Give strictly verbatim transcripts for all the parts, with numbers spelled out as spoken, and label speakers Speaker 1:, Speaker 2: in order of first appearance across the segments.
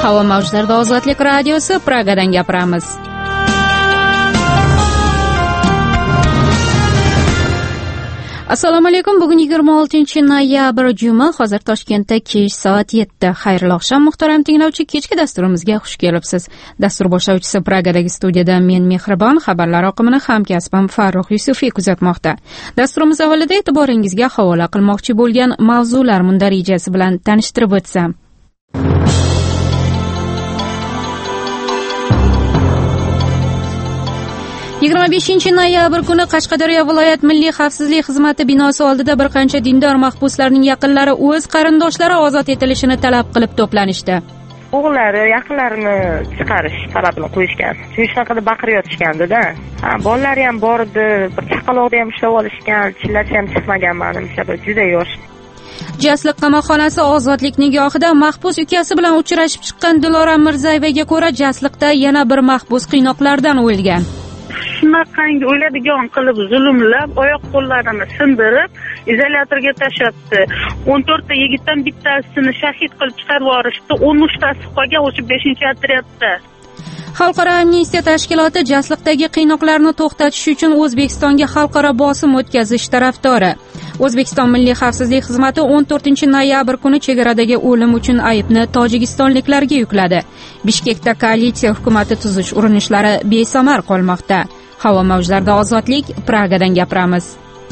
Speaker 1: Havo mavjlarida Ozodlik radiosi, Pragadan gapiramiz. Assalomu alaykum. Bugun yigirma oltinchi noyabr juma, hozir Toshkentda kech soat yetti. Xayrli oqshom muhtaram tinglovchi, kechki dasturimizga xush kelibsiz. Dastur boshlovchisi Pragadagi studiyada men Mehribon, xabarlar oqimini hamkasbim Farruh Yusufiy kuzatmoqda. Dasturimiz avvalida e'tiboringizga havola qilmoqchi bo'lgan mavzular mundarijasi bilan tanishtirib o'tsam. yigirma beshinchi noyabr kuni Qashqadaryo viloyat milliy xavfsizlik xizmati binosi oldida bir qancha dindor mahbuslarning yaqinlari o'z qarindoshlari ozod etilishini talab qilib to'planishdi.
Speaker 2: O'g'illari yaqinlarini chiqarish talabini qo'yishgan. Chunki shunaqa deb baqirayotishgandi-da. Ha, bolalari ham bor edi, bir chaqaloqni ham ushlab olishgan, chillachi ham chiqmagan menimcha, juda yosh.
Speaker 1: Jasliq qamoqxonasi ozodlik nigohida mahbus ukasi bilan uchrashib chiqqan Dilora Mirzayevaga ko'ra, Jasliqda yana bir mahbus qiynoqlardan o'lgan.
Speaker 3: Shunaqangi o'ladigan qilib zulmlab, oyoq qo'llarini sindirib, izolyatorga tashatdi. o'n to'rtta yigitdan bittasini shahid qilib chiqarib yuborishdi. o'n uchtasi qolgan o'sha beshinchi otryadda.
Speaker 1: Xalqaro amnistiya tashkiloti Jasliqdagi qiynoqlarni to'xtatish uchun O'zbekistonga xalqaro bosim o'tkazish tarafdori. O'zbekiston Milliy xavfsizlik xizmati o'n to'rtinchi noyabr kuni chegaradagi o'lim uchun aybni tojikistonliklarga yukladi. Bishkekda koalitsiya hukumati tuzish urinishlari besamar qolmoqda. Havo mavjlarida Ozodlik, Pragadan gapiramiz.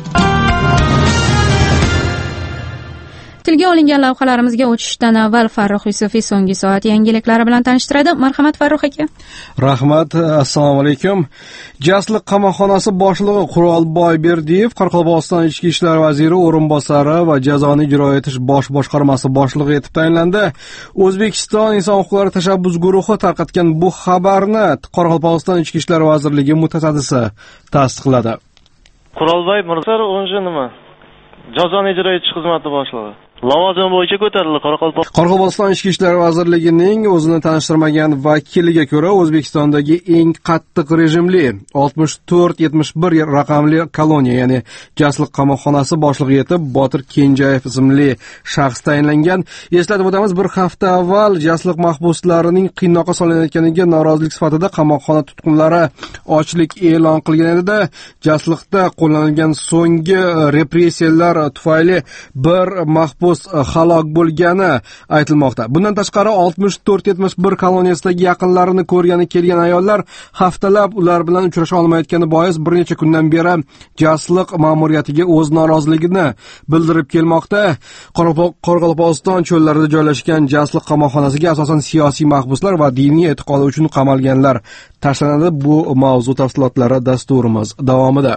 Speaker 1: Tilga olingan lavhalarimizga o'tishdan avval Farruh Yusufiy so'nggi soat yangiliklari bilan tanishtiradi. Marhamat Farruh aka.
Speaker 4: Rahmat, assalomu alaykum. Jasliq qamoqxonasi boshlig'i Qurolboy Berdiyev Qoraqalpog'iston Ichki ishlar vaziri o'rinbosari va jazoni ijro etish bosh boshqarmasi boshlig'i etib tayinlandi. O'zbekiston inson huquqlari tashabbus guruhi tarqatgan bu xabarni Qoraqalpog'iston Ichki ishlar vazirligi mutasaddisi tasdiqladi.
Speaker 5: Qurolboy Mirza o'nji nima? Jazoni ijro etish xizmati boshlig'i. Lavozim bo'yicha ko'tarildi Qoraqalpog'iston.
Speaker 4: Qoraqalpog'iston Ichki ishlar vazirligining o'zini tanishtirmagan vakiliga ko'ra, O'zbekistondagi eng qattiq rejimli oltmish to'rt yetmish bir raqamli koloniya, ya'ni Jasliq qamoqxonasi boshlig'i etib Botir Kenjayev ismli shaxs tayinlangan. Eslatib o'tamiz, bir hafta avval Jasliq mahbuslarining qiynoqqa solinayotganiga norozilik sifatida qamoqxona tutqunlari ochlik e'lon qilgan edi. Jasliqda qo'llanilgan so'nggi repressiyalar tufayli bir mahbus halok bo'lgani aytilmoqda. Bundan tashqari oltmish to'rt yetmish bir koloniyasidagi yaqinlarini ko'rgani kelgan ayollar haftalab ular bilan uchrasha olmayotgani bois bir necha kundan beri Jasliq ma'muriyatiga o'z noroziligini bildirib kelmoqda. Qoraqalpog'iston cho'llarida joylashgan Jasliq qamoqxonasiga asosan siyosiy mahbuslar va diniy e'tiqodi uchun qamalganlar tashlanadi. Bu mavzu tafsilotlari dasturimiz davomida.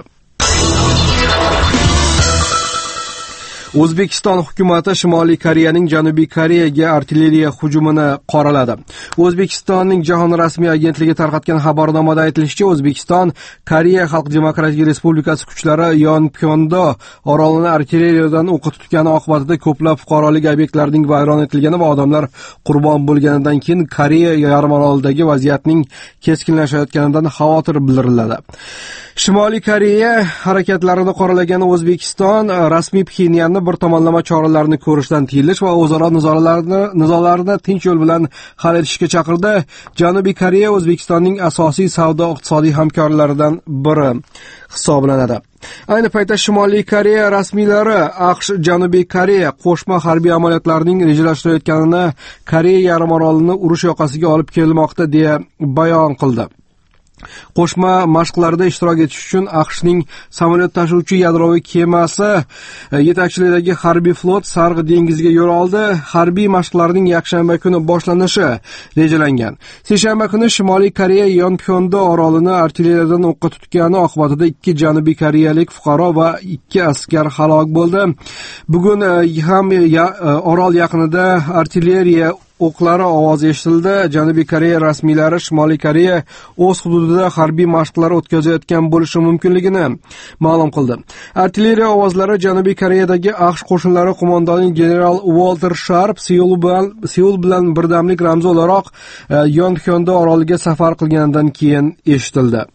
Speaker 4: O'zbekiston hukumati Shimoliy Koreyaning Janubiy Koreyaga artilleriya hujumini qoraladi. O'zbekistonning Jahon rasmiy agentligi tarqatgan xabarnomada aytilishicha, O'zbekiston Koreya Xalq Demokratik Respublikasi kuchlari Yonpyondo orolini artilleriyadan o'qqa tutgani oqibatida ko'plab fuqarolik obyektlarning vayron etilgani va odamlar qurbon bo'lganidan keyin Koreya yarimorolidagi vaziyatning keskinlashayotganidan xavotir bildiriladi. Shimoliy Koreya harakatlarini qoralagan O'zbekiston rasmiy Pxenyanni bir tomonlama choralarni ko'rishdan tiyilish va o'zaro nizolarni nizolarni tinch yo'l bilan hal etishga chaqirdi. Janubiy Koreya O'zbekistonning asosiy savdo-iqtisodiy hamkorlaridan biri hisoblanadi. Ayni paytda Shimoliy Koreya rasmiylari AQSh Janubiy Koreya qo'shma harbiy amaliyotlarining rejalashtirayotganini, Koreya yarimorolini urush yoqasiga olib kelmoqda deya bayon qildi. Qo'shma mashqlarda ishtirok etish uchun AQShning samolyot tashuvchi yadroviy kemasi yetakchiligidagi harbiy flot Sarg'i dengiziga yo'l oldi. Harbiy mashqlarning yakshanba kuni boshlanishi rejalangan. Seshanba kuni Shimoliy Koreya Yonpyondo orolini artilleriyadan o'qqa tutgani oqibatida ikki janubiy koreyalik fuqaro va ikki askar halok bo'ldi. Bugun ham orol yaqinida artilleriya o'qlari ovozi eshitildi. Janubiy Koreya rasmiylari Shimoliy Koreya o'z hududida harbiy mashqlar o'tkazayotgan bo'lishi mumkinligini ma'lum qildi. Artilleriya ovozlari Janubiy Koreyadagi AQSh qo'shinlari qo'mondoni general Walter Sharp Seul bilan Seul bilan birdamlik ramzi o'laroq Yonpyondo oroliga safar qilganidan keyin eshitildi.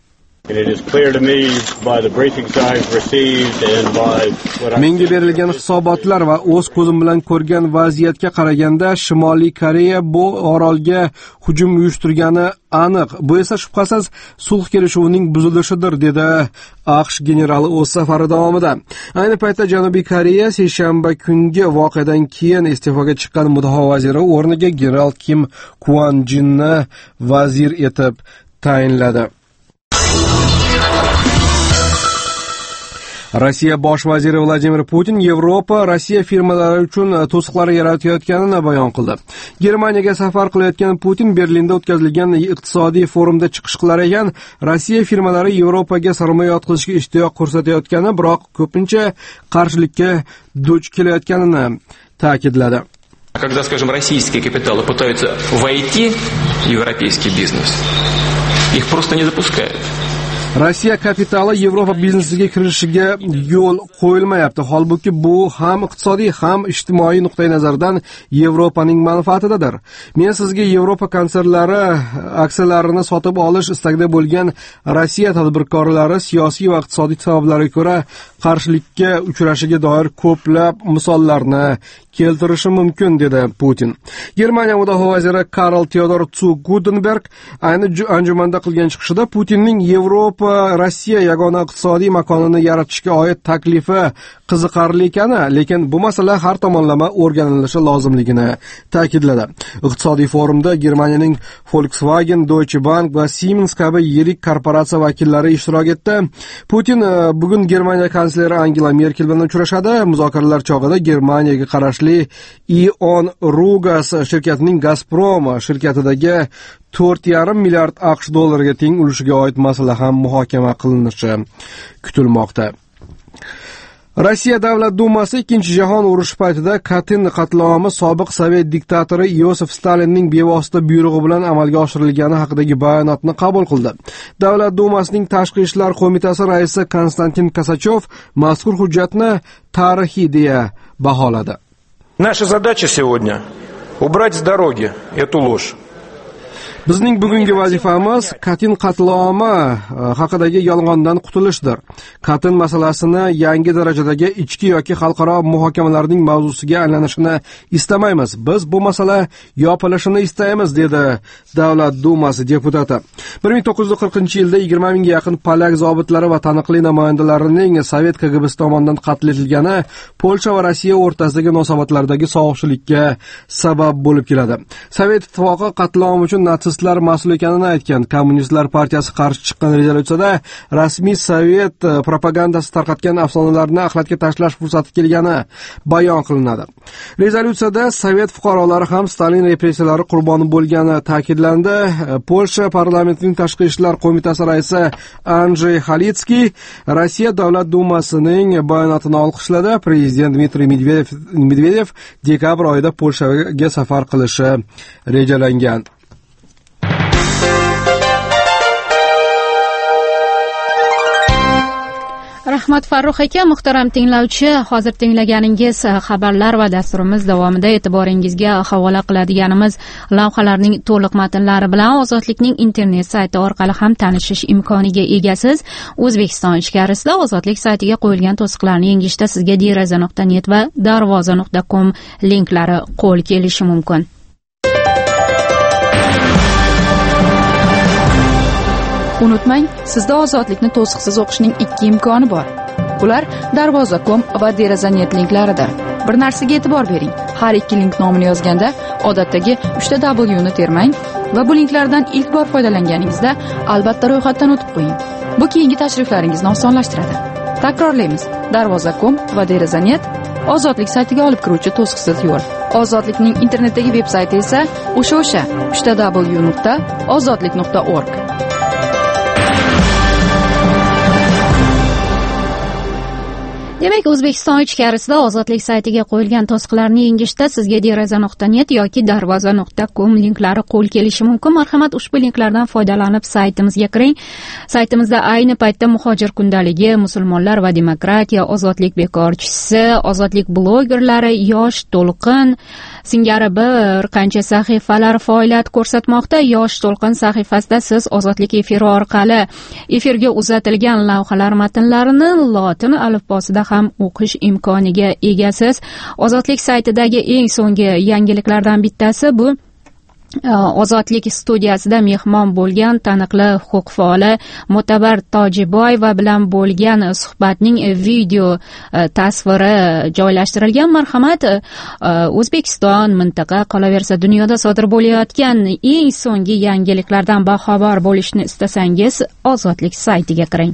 Speaker 4: Menga berilgan hisobotlar va o'z ko'zim bilan ko'rgan vaziyatga qaraganda Shimoliy Koreya bu orolga hujum uyushtirgani aniq. Bu esa shubhasiz sulh kelishuvining buzilishidir, dedi AQSh generali o'z safari davomida. Ayni paytda Janubiy Koreya seshanba kungi voqeadan keyin iste'foga chiqqan mudofaa vaziri o'rniga general Kim Kwon Jinni vazir etib tayinladi. Rossiya bosh vaziri Vladimir Putin Yevropa Rossiya firmalari uchun to'siqlar yaratayotganini bayon qildi. Germaniyaga safar qilayotgan Putin Berlinda o'tkazilgan iqtisodiy forumda chiqish qilar ekan, Rossiya firmalari Yevropaga sarmoya yotqizishga ishtiyoq ko'rsatayotgani, biroq ko'pincha qarshilikka duch kelayotganini ta'kidladi.
Speaker 6: Когда, скажем, российские капиталы пытаются войти в европейский бизнес, их просто не запускают.
Speaker 4: Rossiya kapitali Yevropa biznesiga kirishiga yo'l qo'yilmayapti. Holbuki bu ham iqtisodiy ham ijtimoiy nuqtai nazardan Yevropaning manfaatidadir. Men sizga Yevropa konsernlari aksiyalarini sotib olish istagida bo'lgan Rossiya tadbirkorlari siyosiy va iqtisodiy sabablarga ko'ra qarshilikka uchrashiga doir ko'plab misollarni keltirishi mumkin, dedi Putin. Germaniya mudofaa vaziri Karl Theodor zu Guttenberg ayni anjumanda qilgan chiqishida Putinning Yevropa Rossiya yagona iqtisodiy makonini yaratishga oid taklifi qiziqarli ekani, lekin bu masala har tomonlama o'rganilishi lozimligini ta'kidladi. Iqtisodiy forumda Germaniyaning Volkswagen, Deutsche Bank va Siemens kabi yirik korporatsiya vakillari ishtirok etdi. Putin bugun Germaniya kansleri Angela Merkel bilan uchrashadi. Muzokaralar chog'ida Germaniyaga qarashli Ion Rugas shirkatining Gazprom shirkatidagi to'rt yarim milliard AQSh dollariga teng ulushiga oid masala ham muhokama qilinishi kutilmoqda. Rossiya Davlat Dumasi Ikkinchi jahon urushi paytida Katyn qatlomi sobiq sovet diktatori Yosif Stalinning bevosita buyrug'i bilan amalga oshirilgani haqidagi bayonotni qabul qildi. Davlat Dumasining Tashqi ishlar qo'mitasi raisi Konstantin Kosachov mazkur hujjatni tarixiy deya baholadi.
Speaker 7: Наша задача сегодня убрать с дороги эту ложь.
Speaker 4: Bizning bugungi vazifamiz Katyn qatlomi haqidagi yolg'ondan qutulishdir. Katyn masalasini yangi darajadagi ichki yoki xalqaro muhokamalarning mavzusiga aylanishini istamaymiz. Biz bu masala yopilishini istaymiz, dedi Davlat Dumasi deputati. bir ming to'qqiz yuz qirqinchi yilda yigirma mingga yaqin polyak zobitlari va taniqli namoyandalarining Sovet K G B tomonidan qatl etilgani Polsha va Rossiya o'rtasidagi munosabatlardagi sovuqchilikka sabab bo'lib keladi. Sovet ittifoqi qatlomi uchun natsistlar mas'ul ekanini aytgan. Kommunistlar partiyasi qarshi chiqqan rezolyutsiyada rasmiy sovet propagandasi tarqatgan afsonalarni axlatga tashlash fursati kelgani bayon qilinadi. Rezolyutsiyada sovet fuqarolari ham Stalin repressiyalari qurboni bo'lgani ta'kidlandi. Polsha parlamentining Tashqi ishlar qo'mitasi raisi Andrey Halytskiy Rossiya Davlat Dumasining bayonotini olqishladi. Prezident Dmitriy Medvedev, Medvedev dekabr oyida Polshaga safar qilishi rejalangan.
Speaker 1: Rahmat Farruh aka, muhtaram tinglovchi, hozir tinglaganingiz xabarlar va dasturimiz davomida e'tiboringizga havola qiladiganimiz lavhalarning to'liq matnlari bilan Ozodlikning internet sayti orqali ham tanishish imkoniga egasiz. O'zbekiston ichkarisida Ozodlik saytiga qo'yilgan to'siqlarni yengishda sizga deraza nuqta net va darvoza nuqta com linklari qo'l kelishi mumkin. Unutmang, sizda Ozodlikni to'siqsiz o'qishning ikki imkoni bor. Ular darvoza nuqta com va deraza net linklarida. Bir narsaga e'tibor bering. Har ikki link nomini yozganda odatdagi uchta W ni termang va bu linklardan ilk bor foydalanganingizda albatta ro'yxatdan o'tib qo'ying. Bu keyingi tashriflaringizni osonlashtiradi. Takrorlaymiz. darvoza nuqta com va deraza net Ozodlik saytiga olib kiruvchi to'siqsiz yo'l. Ozodlikning internetdagi veb-sayti esa o'sha-o'sha uchta W nuqta ozodlik nuqta org. Demak, O'zbekiston ichkarisida Ozodlik saytiga qo'yilgan to'siqlarni yengishda sizga deraza nuqta net yoki darvoza nuqta com linklari qo'l kelishi mumkin. Marhamat, ushbu linklardan foydalanib saytimizga kiring. Saytimizda ayni paytda muhojir kundaligi, musulmonlar va demokratiya, ozodlik bekorchisi, ozodlik blogerlari, yosh to'lqin singari bir qancha sahifalar faoliyat ko'rsatmoqda. Yosh to'lqin sahifasida siz Ozodlik efiri orqali efirga uzatilgan lavhalar matnlarini lotin alifbosida ham o'qish imkoniga egasiz. Ozodlik saytidagi eng so'nggi yangiliklardan bittasi bu Ozodlik studiyasida mehmon bo'lgan taniqli huquq faoli Mo'tabar Tojiboyeva bilan bo'lgan suhbatning video tasviri joylashtirilgan. Marhamat, O'zbekiston, mintaqa, qolaversa dunyoda sodir bo'layotgan eng so'nggi yangiliklardan boxabar bo'lishni istasangiz, Ozodlik saytiga kiring.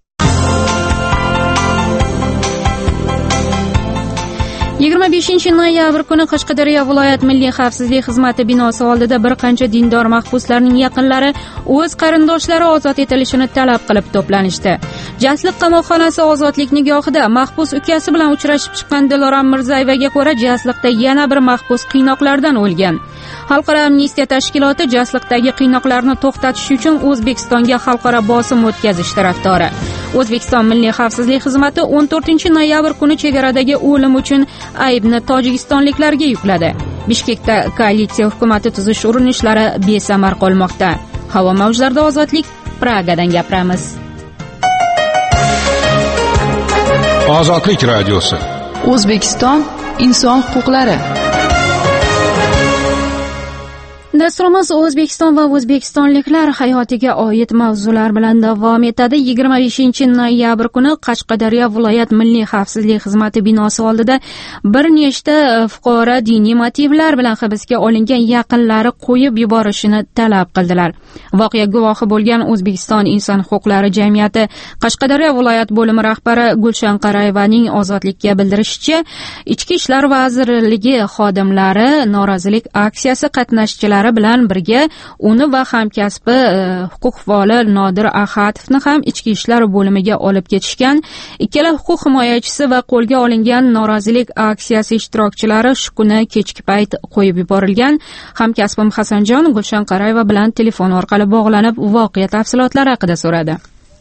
Speaker 1: yigirma beshinchi noyabr kuni Qashqadaryo viloyat milliy xavfsizlik xizmati binosi oldida bir qancha dindor mahbuslarning yaqinlari o'z qarindoshlari ozod etilishini talab qilib to'planishdi. Jasliq qamoqxonasi ozodlik nigohida mahbus ukasi bilan uchrashib chiqqan Dilorom Mirzayevaga ko'ra, Jasliqda yana bir mahbus qiynoqlardan o'lgan. Xalqaro amnistiya tashkiloti Jasliqdagi qiynoqlarni to'xtatish uchun O'zbekistonga xalqaro bosim o'tkazish tarafdori. O'zbekiston milliy xavfsizlik xizmati o'n to'rtinchi noyabr kuni chegaradagi o'lim uchun aybni tojikistonliklarga yukladi. Bishkekda koalitsiya hukumati tuzish urinishlari besamar qolmoqda. Havo mavjlarida ozodlik, Pragadan gapiramiz.
Speaker 7: Ozodlik radiosi.
Speaker 8: O'zbekiston inson huquqlari.
Speaker 1: Dasturimiz O'zbekiston va o'zbekistonliklar hayotiga oid mavzular bilan davom etadi. yigirma beshinchi noyabr kuni Qashqadaryo viloyat milliy xavfsizlik xizmati binosi oldida bir nechta fuqaro diniy motivlar bilan hibsga olingan yaqinlari qo'yib yuborishini talab qildilar. Voqea guvohi bo'lgan O'zbekiston inson huquqlari jamiyati Qashqadaryo viloyat bo'limi rahbari Gulshan Qarayevaning Ozodlikka bildirishicha, Ichki ishlar vazirligi xodimlari norozilik aksiyasi qatnashchilari bilan birga uni va hamkasbi huquq faoli Nodir Ahatovni ham ichki ishlar bo'limiga olib ketishgan. Ikkala huquq himoyachisi va qo'lga olingan norozilik aksiyasi ishtirokchilari shu kuni kechki payt qo'yib yuborilgan. Hamkasbim Hasanjon Gulshan Qarayeva bilan telefon orqali bog'lanib voqea tafsilotlari haqida so'radi.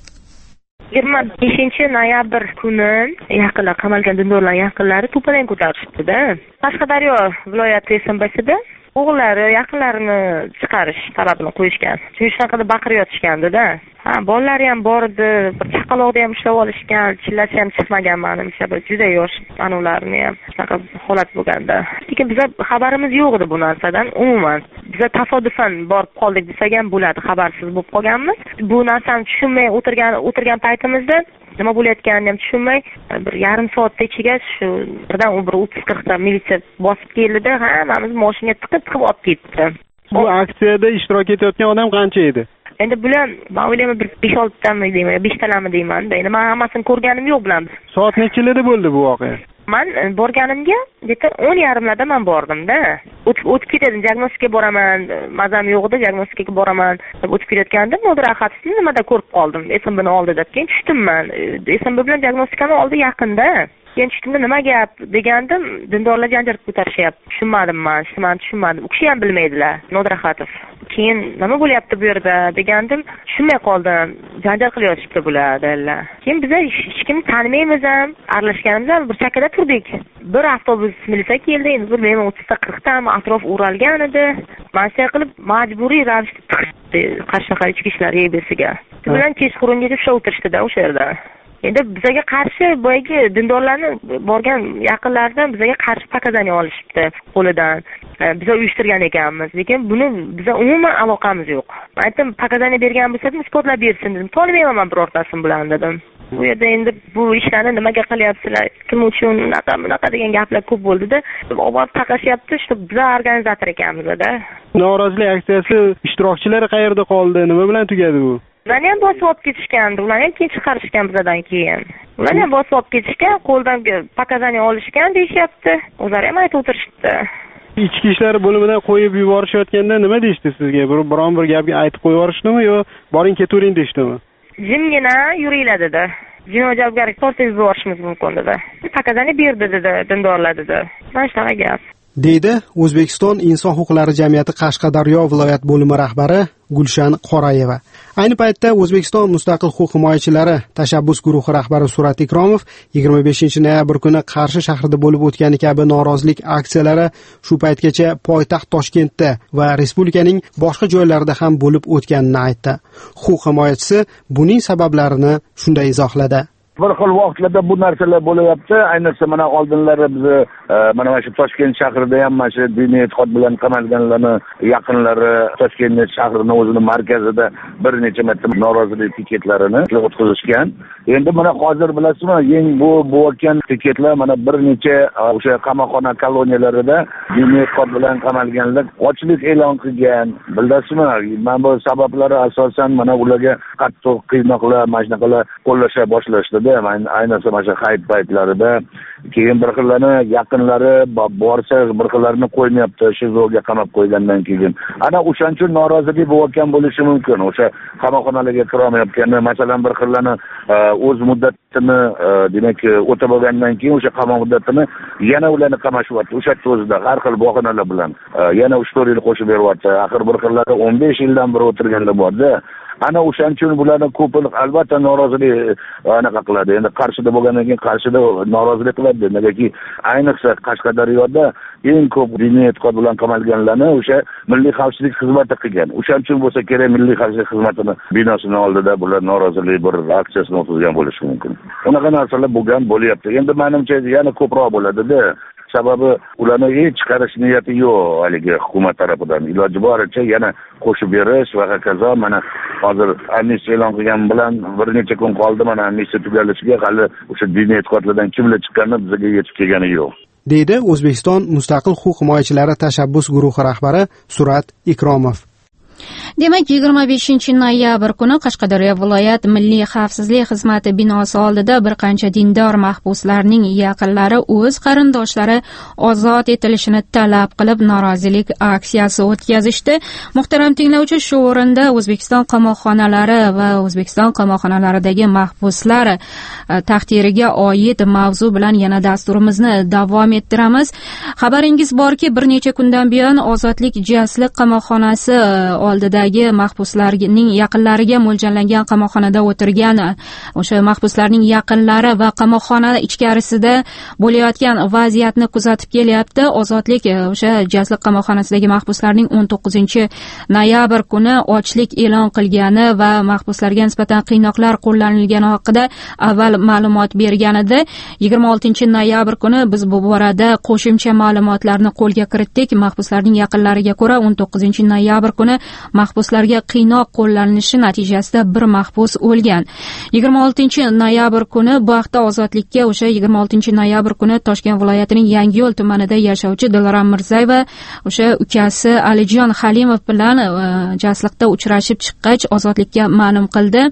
Speaker 2: yigirma beshinchi noyabr kuni yaqinlar qamalgan dindorlar yaqinlari to'padan ko'tarishibdi-da. Qashqadaryo viloyati S M B'sida o'g'illari yaqinlarini chiqarish talabini qo'yishgan. Chunki shunaqada baqirayotishgandi-da. Ha, bolalari ham bor edi, bir chaqaloqni ham ushlab olishgan, chillasi ham chiqmagan menimcha, juda yosh anavlarni ham shunaqa holat bo'lganda. Lekin bizga xabarimiz yo'q edi bu narsadan umuman. Biz tasodifan borib qoldik desak ham bo'ladi, xabarsiz bo'lib qolganmiz. Bu narsani tushunmay o'tirgan o'tirgan paytimizda nima bo'layotganini ham tushunmay, bir yarim soatda ichiga shu birdan u bir o'ttiz qirqta militsiya bosib keldi-da, hammamiz mashinaga tiqib-tiqib olib ketdi.
Speaker 9: Bu aksiyada ishtirok etayotgan odam qancha edi?
Speaker 2: Endi bular men o'ylayman bir besh oltitami deyman, besh talami deyman-da. Endi men hammasini ko'rganim yo'q bilan.
Speaker 9: Soat nechalarda bo'ldi bu voqea?
Speaker 2: Men borganimga deta o'n yarimlarda men bordim-da. O'tib o'tib ketdim, diagnostikaga boraman, mazam yo'q edi, diagnostikaga boraman deb o'tib ketayotgandim. Nodir Ahatovni nimada ko'rib qoldim, S M B'ni oldida. Keyin tushdim men. S M B bilan diagnostikani oldi yaqinda. Keyin tushdim, nima gap degandim, dindorlar janjal ko'tarishyapti. Tushunmadim men, men tushunmadim. U kishi ham bilmaydilar, Nodir Ahatov. Keyin nima bo'lyapti bu yerda degandim, tushunmay qoldim. Janjal qilyapti bular dedilar. Keyin biz hech kimni tanimaymiz ham, aralashganimiz ham bir chakada turdik. Bir avtobus militsiya keldi, endi bir men o'ttizta qirqtami atrof o'ralgan edi. Masya qilib majburiy ravishda tiqdi Qashqadaryo ichki ishlar yebesiga. Shu bilan kechqurungacha shu o'tirishdi-da o'sha yerda. Endi bizga qarshi boyagi dindorlarni borgan yaqinlaridan bizga qarshi pakazani olishibdi qo'lidan. Biz uyushtirgan ekanmiz, lekin buni biza umuman aloqamiz yo'q. Men aytdim, pakazani bergan bo'lsa-da isbotlab bersin dedim. Tolmayman men birortasini bilan dedim. Bu yerda endi bu ishlarni nimaga qilyapsizlar, kim uchun unaqa bunaqa degan gaplar ko'p bo'ldi-da. Oborib taqashyapti, shu biz organizator ekanmiz-da.
Speaker 9: Norozilik aksiyasi ishtirokchilari qayerda qoldi? Nima bilan tugadi bu?
Speaker 2: Ularni ham bosib olib ketishgan, ularni ham keyin chiqarishgan bizdan keyin. Ularni ham bosib olib ketishgan, qo'ldan pakazani olishgan deyishyapti. O'zlari ham aytib o'tirishdi.
Speaker 9: Ichki ishlar bo'limidan qo'yib yuborishayotganda nima deyishdi sizga? Biron bir gapga aytib qo'yib yuborishdimi yo boring ketavering deyshdimi?
Speaker 2: Jimgina yuringlar dedi. jinoiy javobgarlikka tortib yuborishimiz mumkin dedi. Pakazani berdi dedi, dindorlar dedi. Mana shunaqa gap.
Speaker 10: deydi O'zbekiston Inson huquqlari jamiyati Qashqadaryo viloyat bo'limi rahbari Gulshan Qorayeva. Ayni paytda O'zbekiston mustaqil huquq himoyachilari tashabbus guruhi rahbari Surat Ikromov yigirma beshinchi noyabr kuni Qarshi shahrida bo'lib o'tgani kabi norozilik aksiyalari shu paytgacha poytaxt Toshkentda va respublikaning boshqa joylarida ham bo'lib o'tganini aytdi. Huquq himoyachisi buning sabablarini shunday izohladi.
Speaker 11: Bir xil vaqtlarda bu narsalar bo'layapti. Ayniqsa mana oldinlari biz mana shu Toshkent shahrida ham mana shu diniy e'tiqod bilan qamalganlarni yaqinlari Toshkent shahrining o'zining markazida bir necha marta norozilik piketlarini o'tkazishgan. Endi mana hozir bilasizmi, eng bu bo'layotgan piketlar mana bir necha o'sha qamoqxona koloniyalarida diniy e'tiqod bilan qamalganlar ochlik e'lon qilgan. Bilasizmi, mana bu sabablari asosan mana ularga qattiq qiynoqlar, mana shunaqalar qo'llasha boshlashdi. Ayniqsa mana shu hayit paytlarida keyin bir xillarni yaqinlari borsa bir xillarni qo'ymayapti, shu zo'rga qamab qo'ygandan keyin ana o'shaning uchun norozilik bo'layotgan bo'lishi mumkin. O'sha qamoqxonalarga kirolmayotgani, masalan bir xillarni o'z muddatini demak o'tab bo'lgandan keyin o'sha qamoq muddatini yana ularni qamashyapti. O'sha o'zida har xil bahonalar bilan yana uch to'rt yil qo'shib beryapti. Axir bir xillarda o'n besh yildan beri o'tirganlar borda. Ana o'shaning uchun bularni ko'pchilik albatta norozilik anaqa qiladi. Endi Qarshida bo'lgandan keyin Qarshida norozilik qiladi. Negaki ayniqsa Qashqadaryoda eng ko'p diniy e'tiqod bilan qamalganlarni o'sha Milliy xavfsizlik xizmati qilgan. O'shaning uchun bo'lsa kerak Milliy xavfsizlik xizmatining binosini oldida bular norozilik bir aksiyasini o'tkazgan bo'lishi mumkin. Unaqa narsalar bo'lgan bo'lyapti. Endi menimcha yana ko'proq bo'ladi-da. Sababi ularni hech chiqarish niyati yo'q haligi hukumat tarafidan. Iloji boricha yana qo'shib berish va hokazo. Mana hozir amnistiya e'lon qilgan bilan bir necha kun qoldi mana amnistiya tugallishiga hali o'sha diniy e'tiqodlardan kimlar chiqqani bizga yetib kelgani yo'q.
Speaker 10: deydi O'zbekiston mustaqil huquq himoyachilari tashabbus guruhi rahbari Surat Ikromov.
Speaker 1: Demak, yigirma beshinchi noyabr kuni Qashqadaryo viloyat Milliy xavfsizlik xizmati binosi oldida bir qancha dindor mahbuslarning yaqinlari o'z qarindoshlari ozod etilishini talab qilib norozilik aksiyasi o'tkazishdi. Muhtaram tinglovchi, shu o'rinda O'zbekiston qamoqxonalari va O'zbekiston qamoqxonalaridagi mahbuslar taqdiriga oid mavzu bilan yana dasturimizni davom ettiramiz. Xabaringiz borki, bir necha kundan buyon Ozodlik jaslik qamoqxonasi oldidagi mahbuslarning yaqinlariga mo'ljallangan qamoqxonada o'tirgan o'sha mahbuslarning yaqinlari va qamoqxona ichkarisida bo'layotgan vaziyatni kuzatib kelyapti. Ozodlik o'sha jaslik qamoqxonasidagi mahbuslarning o'n to'qqizinchi noyabr kuni ochlik e'lon qilgani va mahbuslarga nisbatan qiynoqlar qo'llanilgani haqida avval ma'lumot bergan edi. yigirma oltinchi noyabr kuni biz bu borada qo'shimcha ma'lumotlarni qo'lga kiritdik. Mahbuslarning yaqinlariga ko'ra o'n to'qqizinchi noyabr kuni mahbuslarga qiynoq qo'llanilishi natijasida bir mahbus o'lgan. yigirma oltinchi noyabr kuni bu haqda Ozodlikka o'sha yigirma oltinchi noyabr kuni Toshkent viloyatining Yangiyo'l tumanida yashovchi Dilorom Mirzayeva o'sha ukasi Alijon Halimov bilan jasliqda uchrashib chiqqach Ozodlikka ma'lum qildi.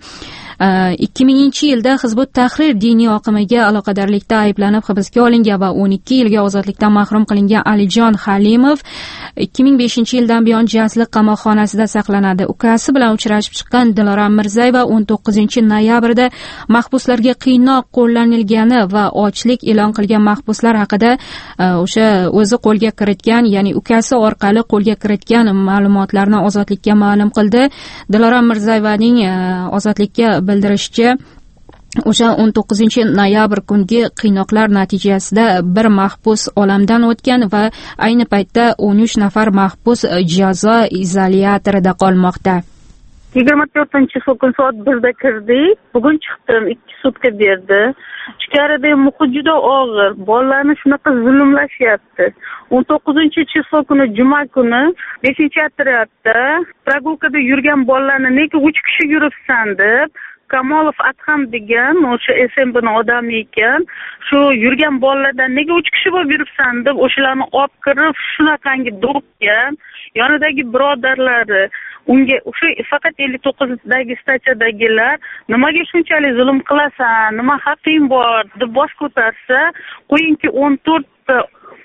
Speaker 1: ikki minginchi yilda Hizbut Tahrir diniy oqimiga aloqadorlikda ayblanib hibsga olingan va o'n ikki yilga ozodlikdan mahrum qilingan Alijon Halimov ikki ming beshinchi yildan buyon jaslik qamoqxonasida saqlanadi. Ukasi bilan uchrashib chiqqan Dilorom Mirzayeva o'n to'qqizinchi noyabrda mahbuslarga qiynoq qo'llanilgani va ochlik e'lon qilgan mahbuslar haqida o'sha o'zi qo'lga kiritgan, ya'ni ukasi orqali qo'lga kiritgan ma'lumotlarni Ozodlikka ma'lum qildi. Dilorom Mirzayevaning Ozodlikka bildirishicha, o'sha o'n to'qqizinchi noyabr kungi qiynoqlar natijasida bir mahbus olamdan o'tgan va ayni paytda o'n uch nafar mahbus jazo izolyatorida qolmoqda.
Speaker 3: yigirma to'rtinchi kun soat birda kirdik. Bugun chiqdim, ikki sutka berdi. Ichkarida muhit juda og'ir. Bolalarni shunaqa zulmlashyapti. o'n to'qqizinchi chifo kuni juma kuni beshinchi otryadda прогулкада yurgan bolalarni nega uch kishi yuribsan deb Kamolov Adham degan o'sha S M B'ning odami ekan. Shu yurgan bolalardan nega uch kishi bo'lib yuribsan deb o'shalarni olib kirib shunaqangi do'qgan. Yonidagi birodarlari unga o'sha faqat ellik to'qqizdagi statsiyadagilar nimaga shunchalik zulm qilasan, nima haqqing bor deb bosh ko'tarsa, qo'yingki o'n to'rtta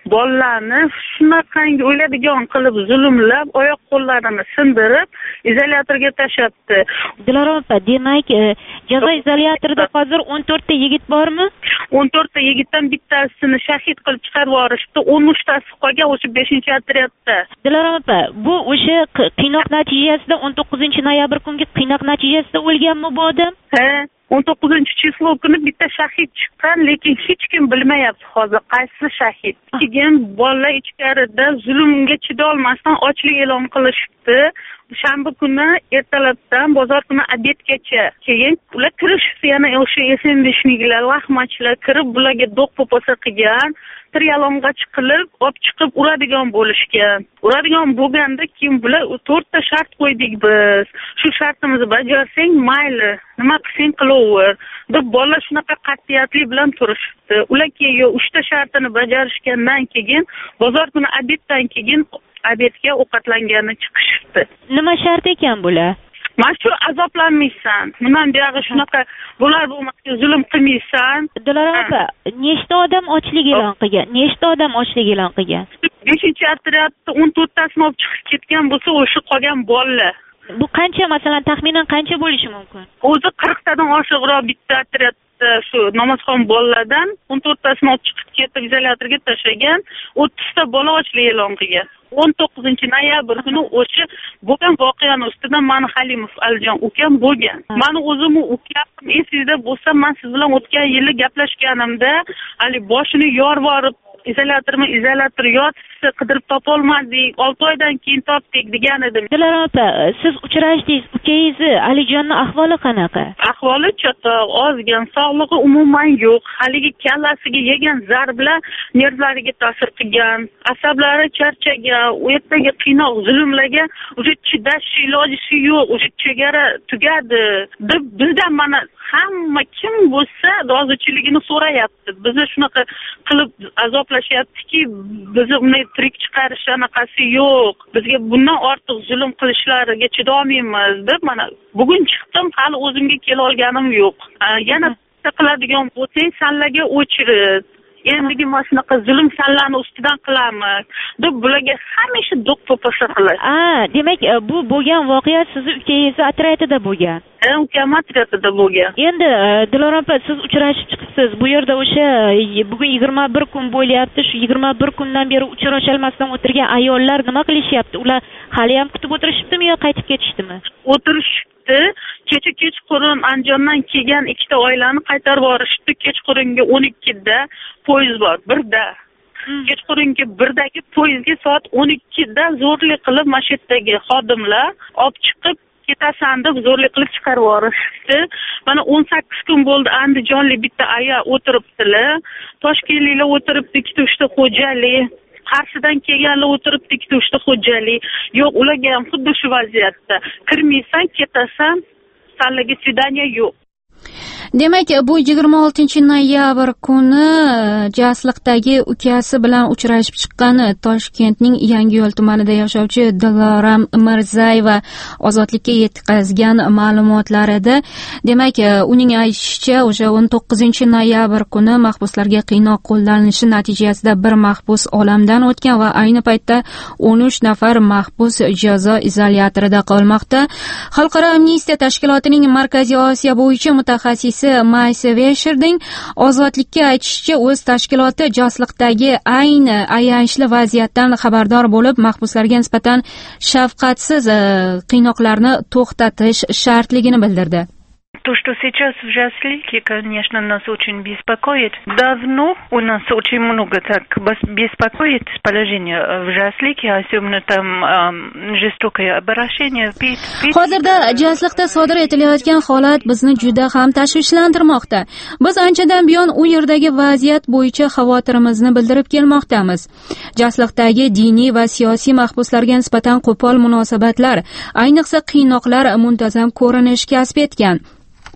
Speaker 3: bolalarni shunaqangi o'yladigan qilib zulmlab, oyoq qo'llarini sindirib, izolyatorga tashlabdi.
Speaker 12: Dilorom opa, demak, jazo izolyatorida hozir o'n to'rtta yigit bormi?
Speaker 3: o'n to'rtta yigitdan bittasini shahid qilib chiqarib yuborishdi, o'n uchtasi qolgan o'sha beshinchi otryadda.
Speaker 12: Dilorom opa, bu o'sha qiynoq natijasida o'n to'qqizinchi noyabr kungi qiynoq natijasida o'lganmi bu odam?
Speaker 3: Ha, o'n to'qqizinchi chislo kuni bitta shahid chiqqan, lekin hech kim bilmayapti hozir qaysi shahid. Keyin bolalar ichkarida zulmga chidolmasdan ochlik e'lon qilishdi. Shanba kuni ertalabdan bozor kuni obedgacha. Keyin ular kirishdi, yana o'sha S M beshniklar, vahmachilar kirib bularga do'q po'posa qilgan. Triyalongach qilib, olib chiqib uradigan bo'lishgan. Uradigan bo'lganda keyin bular to'rtta shart qo'ydik biz. Shu shartimizni bajarsang, mayli, nima qilsang qilaver. deb bolalar shunaqa qat'iyatli bilan turishdi. Ular keyin uchta shartini bajarishgandan keyin bozor kuni obeddan keyin obedga ovqatlanganini chiqishdi.
Speaker 12: Nima shart ekan bular?
Speaker 3: Mana shu azoblanmaysan. Bundan buyog'i shunaqa bular bo'lmasa zulm qilmaysan.
Speaker 12: Dilorom opa, nechta odam ochlik e'lon qilgan? Nechta odam ochlik e'lon qilgan?
Speaker 3: beshinchi otryadda o'n to'rttasini olib chiqib ketgan bo'lsa, o'sha qolgan bolalar.
Speaker 12: Bu qancha, masalan, taxminan qancha bo'lishi mumkin?
Speaker 3: O'zi qirqtadan oshiqroq bitta otryadda shu namozxon bolalardan o'n to'rttasini olib chiqib ketib izolyatorga tashlagan, o'ttizta bola ochlik e'lon qilgan. o'n to'qqizinchi noyabr kuni o'sha bo'lgan voqeani ustidan mani Halimov Alijon ukam bo'lgan. Mani o'zim ukam esingizda bo'lsa, men siz bilan o'tgan yili gaplashganimda, hali boshini yorib yorib izolyatormi izolyator yotibdi, qidirib topolmadik, olti oydan keyin topdik degan edim.
Speaker 12: Dilorom opa, siz uchrashdingiz, ukangizni Alijonning ahvoli qanaqa?
Speaker 3: Ahvoli chatoq, ozgan, sog'lig'i umuman yo'q. Haligi kallasiga yegan zarbalar nervlariga ta'sir qilgan, asablari charchagan, u yerdagi qiynoq zulmlarga o'sha chidash iloji yo'q, o'sha chegara tugadi deb bizdan mana hamma kim bo'lsa rozichiligini so'rayapti. Bizni shunaqa qilib azoblashyaptiki, bizni unday tirik chiqarish anaqasi yo'q. Bizga bundan ortiq zulm qilishlariga chidolmaymiz deb mana bugun chiqdim, hali o'zimga kela olganim yo'q. Yana qiladigan bo'lsang, sanlarga o'chirit. Endigi mana shunaqa zulm sanlarni ustidan qilamiz deb bularga hamisha do'q po'posa qiladi.
Speaker 12: A, demak, bu bo'lgan voqea sizni ukangizni otryadida bo'lgan.
Speaker 3: Ha, ukam otryadida bo'lgan.
Speaker 12: Endi Dilorom opa, siz uchrashib chiqibsiz. Bu yerda o'sha bugun yigirma bir kun bo'lyapti. Shu yigirma bir kundan beri uchrasholmasdan o'tirgan ayollar nima qilishyapti? Ular hali ham kutib o'tirishibdimi yo qaytib ketishdimi?
Speaker 3: O'tirishibdi. Kecha kechqurun Andijondan kelgan ikkita oilani qaytarib yuborishdi. Kechqurunga o'n ikkida poyezd bor, birda. Kechqurungi birdagi poyezdga soat o'n ikkida zo'rlik qilib masjiddagi xodimlar olib chiqib ketasan deb zo'rlik qilib chiqarib yuborishdi. Mana o'n sakkiz kun bo'ldi Andijonlik bitta aya o'tiribdilar. Toshkentliklar o'tiribdi, ikkita uchta xo'jalik. Qarshidan kelganlar o'tiribdi, ikkita uchta xo'jalik. Yo'q, ularga ham xuddi shu vaziyatda. Kirmaysan, ketasan, sanlarga svidaniya yo'q.
Speaker 1: Demak, bu yigirma oltinchi noyabr kuni Jasliqdagi ukasi bilan uchrashib chiqqani Toshkentning Yangiyo'l tumanida yashovchi Dilorom Mirzayeva ozodlikka yetkazgan ma'lumotlarida, demak, uning aytishicha, o'sha o'n to'qqizinchi noyabr kuni mahbuslarga qiynoq qo'llanishi natijasida bir mahbus olamdan o'tgan va ayni paytda o'n uch nafar mahbus jazo izolyatorida qolmoqda. Xalqaro amnistiya tashkilotining Markaziy Osiyo bo'yicha mutaxassisi Maysa Veshirning ozodlikka aytishicha, o'z tashkiloti Jasliqdagi ayni ayanchli vaziyatdan xabardor bo'lib, mahbuslarga nisbatan shafqatsiz qiynoqlarni to'xtatish shartligini bildirdi.
Speaker 13: То, что сейчас в Жаслике, конечно, нас очень беспокоит. Давно у нас очень много так беспокоит положение в Жаслике, особенно там э, жестокое обращение.
Speaker 1: Hozirda Jasliqda sodir etilayotgan holat bizni juda ham tashvishlantirmoqda. Biz anchadan buyon u yerdagi vaziyat bo'yicha xavotirimizni bildirib kelmoqdamiz. Jasliqdagi diniy va siyosiy mahbuslarga nisbatan qo'pol munosabatlar, ayniqsa qiynoqlar muntazam ko'rinish kasb etgan.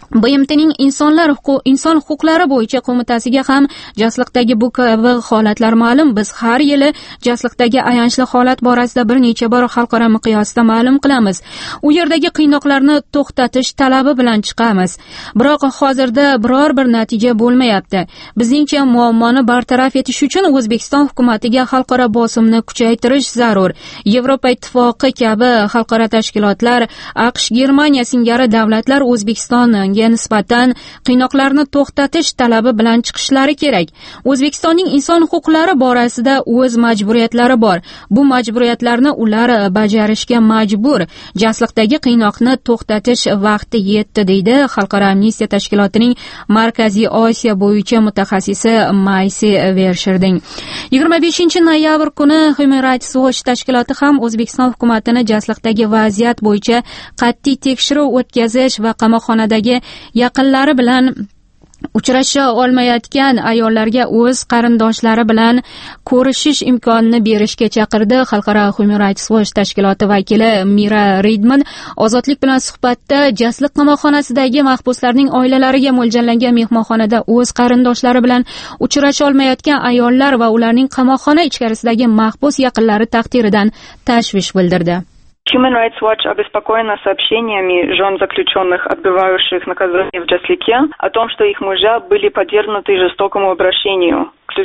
Speaker 1: B M Tning insonlar huquq inson huquqlari bo'yicha qo'mitasiga ham Jasliqdagi bu kabi holatlar ma'lum. Biz har yili Jasliqdagi ayanchli holat borasida bir necha bor xalqaro miqyosda ma'lum qilamiz. U yerdagi qiynoqlarni to'xtatish talabi bilan chiqamiz. Biroq hozirda biror bir natija bo'lmayapti. Bizningcha muammoni bartaraf etish uchun O'zbekiston hukumatiga xalqaro bosimni kuchaytirish zarur. Yevropa Ittifoqi kabi xalqaro tashkilotlar, AQSh, Germaniya singari davlatlar O'zbekiston nisbatan qiynoqlarni to'xtatish talabi bilan chiqishlari kerak. O'zbekistonning inson huquqlari borasida o'z majburiyatlari bor. Bu majburiyatlarni ular bajarishga majbur. Jasliqdagi qiynoqni to'xtatish vaqti yetdi, deydi Xalqaro amnistiya tashkilotining Markaziy Osiyo bo'yicha mutaxassisi Maysi Vershirding. yigirma beshinchi noyabr kuni Human Rights Watch tashkiloti ham O'zbekiston hukumatini Jasliqdagi vaziyat bo'yicha qat'iy tekshiruv o'tkazish va qamoqxonadagi yaqinlari bilan uchrasha olmayotgan ayollarga o'z qarindoshlari bilan ko'rishish imkonini berishga chaqirdi. Xalqaro Human Rights Watch tashkiloti vakili Mira Reidman Ozodlik bilan suhbatda Jasliq qamoqxonasidagi mahbuslarning oilalariga mo'ljallangan mehmonxonada o'z qarindoshlari bilan uchrasha olmayotgan ayollar va ularning qamoqxona ichkarisidagi mahbus yaqinlari taqdiridan tashvish bildirdi.
Speaker 14: Human Rights Watch обеспокоена сообщениями жен заключенных, отбывающих наказание в Джаслике, о том, что их мужья были подвергнуты жестокому обращению.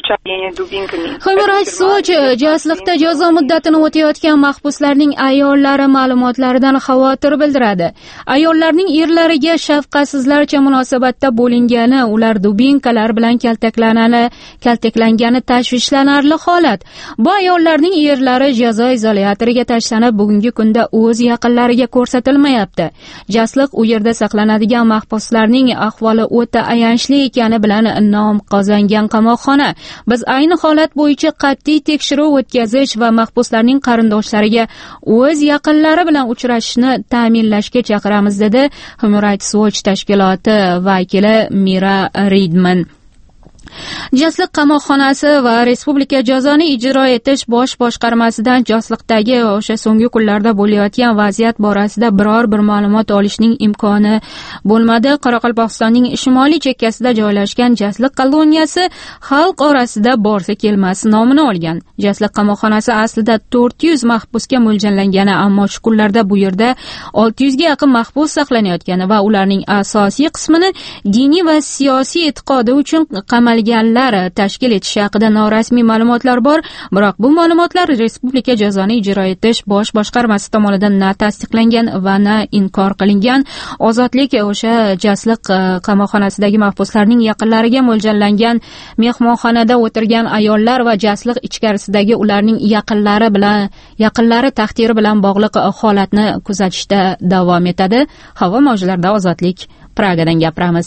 Speaker 1: Human Rights Watch Jasliqda jazo muddatini o'tayotgan mahbuslarning ayollari ma'lumotlaridan xavotir bildiradi. Ayollarning erlariga shafqatsizlarcha munosabatda bo'lingani, ular dubinkalar bilan kaltaklanani, kaltaklangani tashvishlanarli holat. Bu ayollarning erlari jazo izolyatoriga tashlanib, bugungi kunda o'z yaqinlariga ko'rsatilmayapti. Jasliq u yerda saqlanadigan mahbuslarning ahvoli o'ta ayanchli ekani bilan nom qozongan qamoqxona. Biz ayni holat bo'yicha qat'iy tekshiruv o'tkazish va mahbuslarning qarindoshlariga o'z yaqinlari bilan uchrashishni ta'minlashga chaqiramiz, dedi Human Rights Watch tashkiloti vakili Mira Reidman. Jasliq qamoqxonasi va Respublika jazoni ijro etish bosh boshqarmasidan Jasliqdagi o'sha so'nggi kunlarda bo'layotgan vaziyat borasida biror bir ma'lumot olishning imkoni bo'lmadi. Qoraqalpog'istonning shimoliy chekkasida joylashgan Jasliq koloniyasi xalq orasida borsa kelmas nomini olgan. Jasliq qamoqxonasi aslida to'rt yuz mahbusga mo'ljallangani, ammo shu kunlarda bu yerda olti yuzga yaqin mahbus saqlanayotgani va ularning asosiy qismini diniy va siyosiy e'tiqodi uchun qamalgan tashkil etishi haqida norasmiy ma'lumotlar bor, biroq bu ma'lumotlar Respublika jazoni ijro etish bosh boshqarmasi tomonidan na tasdiqlangan va na inkor qilingan. Ozodlik o'sha Jasliq qamoqxonasidagi mahbuslarning yaqinlariga mo'ljallangan mehmonxonada o'tirgan ayollar va Jasliq ichkarisidagi ularning yaqinlari bilan yaqinlari taqdiri bilan bog'liq holatni kuzatishda davom etadi. Havo mavjlarida Ozodlik, Pragadan gapiramiz.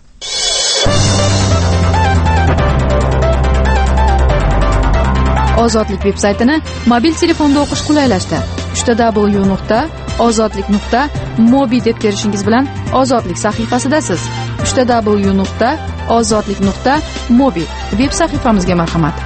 Speaker 8: Ozodlik veb-saytini mobil telefonda o'qish qulaylashdi. uch w nuqta ozodlik nuqta mobi deb terishingiz bilan Ozodlik sahifasidasiz. uch w nuqta ozodlik nuqta mobi veb sahifamizga marhamat.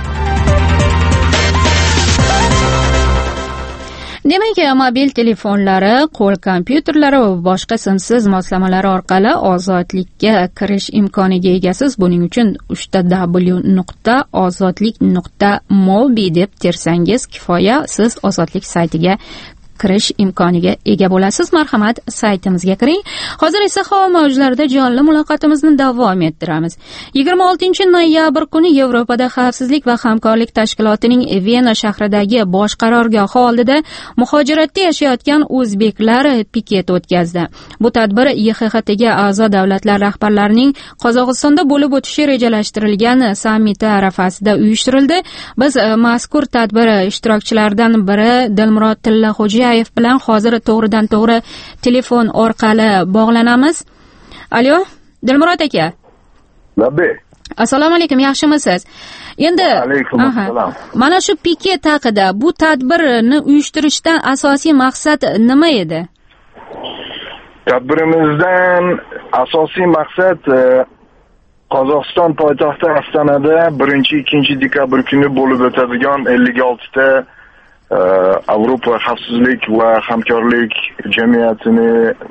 Speaker 1: Demak, mobil telefonlari, qo'l kompyuterlari va boshqa simsiz moslamalar orqali ozodlikka kirish imkoniga egasiz. Buning uchun uch w nuqta ozodlik nuqta mobi deb tersangiz kifoya, siz Ozodlik saytiga kirish imkoniga ega bo'lasiz. Marhamat, saytimizga kiring. Hozir esa havo mavjlarida jonli muloqotimizni davom ettiramiz. yigirma oltinchi noyabr kuni Yevropada xavfsizlik va hamkorlik tashkilotining Vena shahridagi bosh qarorgohi oldida muhojiratda yashayotgan o'zbeklar piket o'tkazdi. Bu tadbir Y X X Tga a'zo davlatlar rahbarlarining Qozog'istonda bo'lib o'tishi rejalashtirilgan sammiti arafasida uyushtirildi. Biz mazkur tadbir ishtirokchilaridan biri Dilmurod Tillaxo'jayev bilan hozir to'g'ridan to'g'ri telefon orqali bog'lanamiz. Alo, Dilmurod aka.
Speaker 11: Labbe.
Speaker 1: Assalomu alaykum, yaxshimisiz? Endi
Speaker 11: alaykum assalom.
Speaker 1: Mana shu piket haqida, bu tadbirni uyushtirishdan asosiy maqsad nima edi?
Speaker 11: Tadbirimizdan asosiy maqsad Qozog'iston poytaxti Ostonada birinchi ikkinchi dekabr kuni bo'lib o'tadigan ellik oltita Avropa xavfsizlik va hamkorlik jamiyatini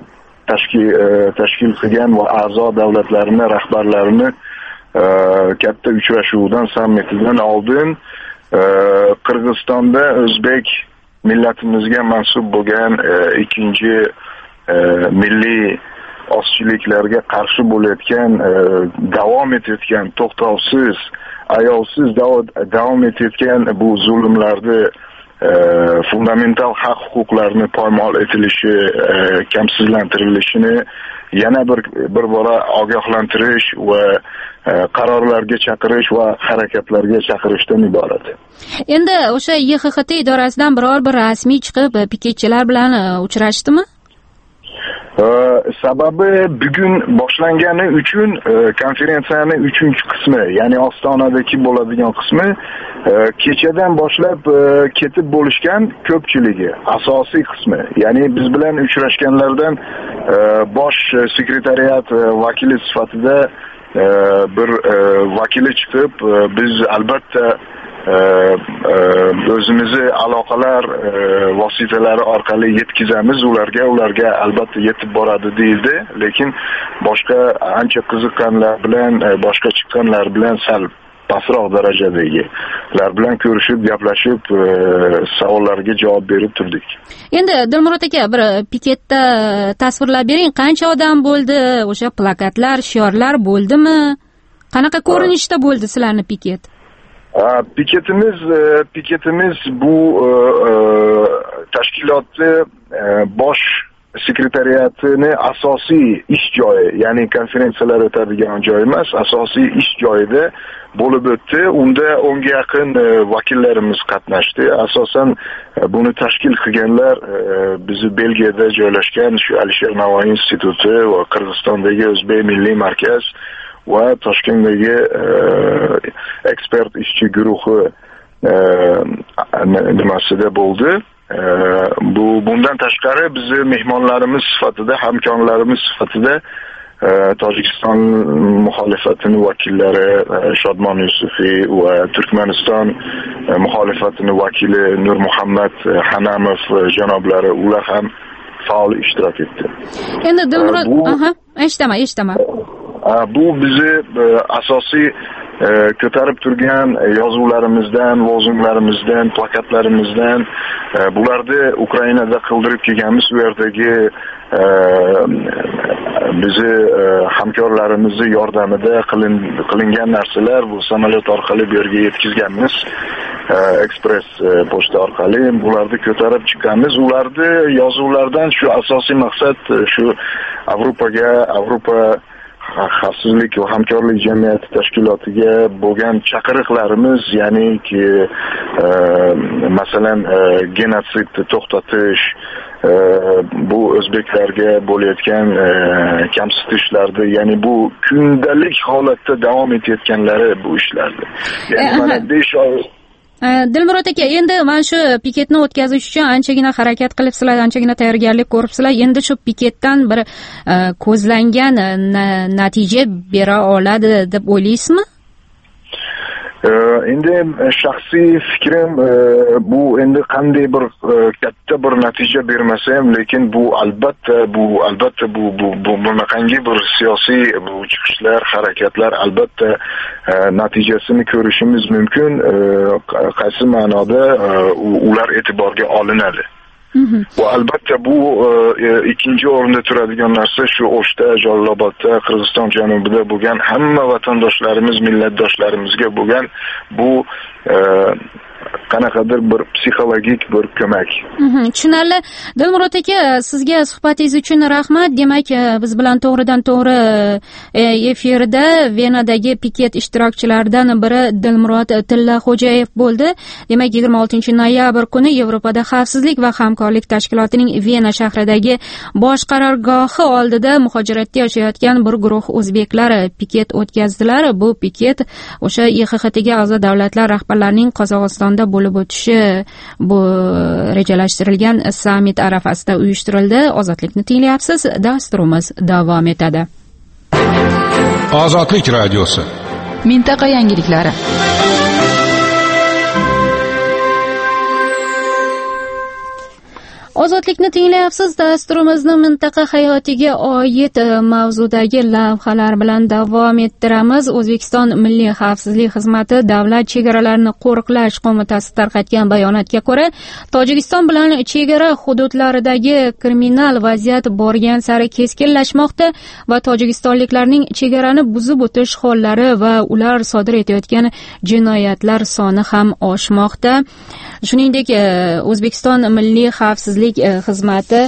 Speaker 15: tashkil tashkil qilgan va a'zo davlatlarini rahbarlarini katta uchrashuvdan, sammitidan oldin Qirg'izistonda o'zbek millatimizga mansub bo'lgan ikkinchi milliy ozchiliklarga qarshi bo'layotgan, davom etayotgan, to'xtovsiz, ayovsiz davom etayotgan bu zulmlarni, fundamental haq huquqlarni poymol etilishi, kamsizlantirilishini yana bir bir bora ogohlantirish va qarorlarga chaqirish va harakatlarga chaqirishdan iborat.
Speaker 1: Endi o'sha Y X X T idorasidan biror bir rasmiy chiqib piketchilar bilan uchrashdimi?
Speaker 15: Sababi bugun boshlangani uchun konferensiyaning uchinchi qismi, ya'ni Ostonadagi bo'ladigan qismi kechadan boshlab ketib bo'lishgan ko'pchiligi, asosiy qismi. Ya'ni biz bilan uchrashganlardan bosh sekretariat vakili sifatida bir vakili chiqib, biz albatta o'zimizni aloqalar vositalari orqali yetkazamiz ularga, ularga albatta yetib boradi deyildi, lekin boshqa ancha qiziqqanlar bilan, boshqa chiqqanlar bilan sal pastroq darajadagilar bilan ko'rishib, gaplashib, savollarga javob berib turdik.
Speaker 1: Endi Dilmurod aka, bir piketda tasvirlab bering, qancha odam bo'ldi, o'sha plakatlar, shiorlar bo'ldimi? Qanaqa ko'rinishda bo'ldi sizlarning piket?
Speaker 15: Piketimiz piketimiz bu tashkilotni bosh sekretariatini asosiy ish joyi, ya'ni konferensiyalar o'tadigan joy emas, asosiy ish joyida bo'lib o'tdi. Unda o'nga yaqin vakillarimiz qatnashdi. Asosan buni tashkil qilganlar bizni Belgiyada joylashgan shu Alisher Navoiy instituti va Qirg'izistondagi O'zbek milliy markaz va Toshkentdagi ekspert ishchi guruhi nimasida bo'ldi. Bu bundan tashqari bizni mehmonlarimiz sifatida, hamkorlarimiz sifatida Tojikiston muxolifatining vakillari Shodmon Yusufiy va Turkmaniston muxolifatining vakili Nur Muhammad Hanamov janoblari, ular ham faol ishtirok etdi.
Speaker 1: Endi Dilmurod, aha, eshitaman, eshitaman.
Speaker 15: Bu bizni asosiy ko'tarib turgan yozuvlarimizdan, lozunglarimizdan, plakatlarimizdan, bularni Ukrainada qildirib kelganmiz, u yerdagi bizni hamkorlarimizni yordamida qilingan narsalar, bu samolyot orqali bu yerga yetkazganmiz, ekspress pochta orqali bularni ko'tarib chiqqanmiz. Ularni yozuvlardan shu asosiy maqsad shu Avropaga, Avropa xavfsizlik va hamkorlik jamiyati tashkilotiga bo'lgan chaqiriqlarimiz, ya'niki masalan genotsidni to'xtatish, bu o'zbeklarga bo'layotgan kamsitishlarni, ya'ni bu kundalik holatda davom etayotganlari bu ishlarni. Ya'ni mana besh oy
Speaker 1: Dilmurod aka, endi mana shu piketni o'tkazish uchun anchagina harakat qilibsizlar, anchagina tayyorgarlik ko'ribsizlar. Endi shu piketdan bir ko'zlangan natija bera oladi deb o'ylaysizmi?
Speaker 15: Endi shaxsiy fikrim bu endi qanday bir katta bir natija bermasa ham, lekin bu albatta bu albatta bu bu bunaqangi bir siyosiy bu chiqishlar, harakatlar albatta natijasini ko'rishimiz mumkin. Qaysi ma'noda ular e'tiborga olinadi. Va albatta bu ikkinchi o'rinda turadigan narsa shu O'shda, Jalolobodda, Qirg'iziston janubida bo'lgan hamma vatandoshlarimiz, millatdoshlarimizga bo'lgan bu qanaqadir bir psixologik bir ko'mak.
Speaker 1: Tushunarli. Dilmurod aka, sizga suhbatingiz uchun rahmat. Demak, biz bilan to'g'ridan to'g'ri efirda Venadagi piket ishtirokchilaridan biri Dilmurod Tillaxo'jayev bo'ldi. Demak, yigirma oltinchi noyabr kuni Yevropada xavfsizlik va hamkorlik tashkilotining Vena shahridagi bosh qarorgohi oldida muhojiratda yashayotgan bir guruh o'zbeklar piket o'tkazdilar. Bu piket o'sha Y X X Tga a'zo davlatlar rahbarlarining Qozog'istonda bo'lib o'tishi bu rejalashtirilgan sammit arafasida uyushtirildi. Ozodlikni tinglayapsiz. Dasturimiz davom etadi.
Speaker 7: Ozodlik radiosi.
Speaker 8: Mintaqa yangiliklari.
Speaker 1: Ozodlikni tinglayapsiz. Dasturimizni mintaqa hayotiga oid mavzudagi lavhalar bilan davom ettiramiz. O'zbekiston Milliy xavfsizlik xizmati Davlat chegaralarini qo'riqlash qo'mitasi tarqatgan bayonotga ko'ra, Tojikiston bilan chegara hududlaridagi kriminal vaziyat borgan sari keskinlashmoqda va tojikistonliklarning chegarani buzib o'tish hollari va ular sodir etayotgan jinoyatlar soni ham oshmoqda. Shuningdek, O'zbekiston Milliy xavfsizlik xizmati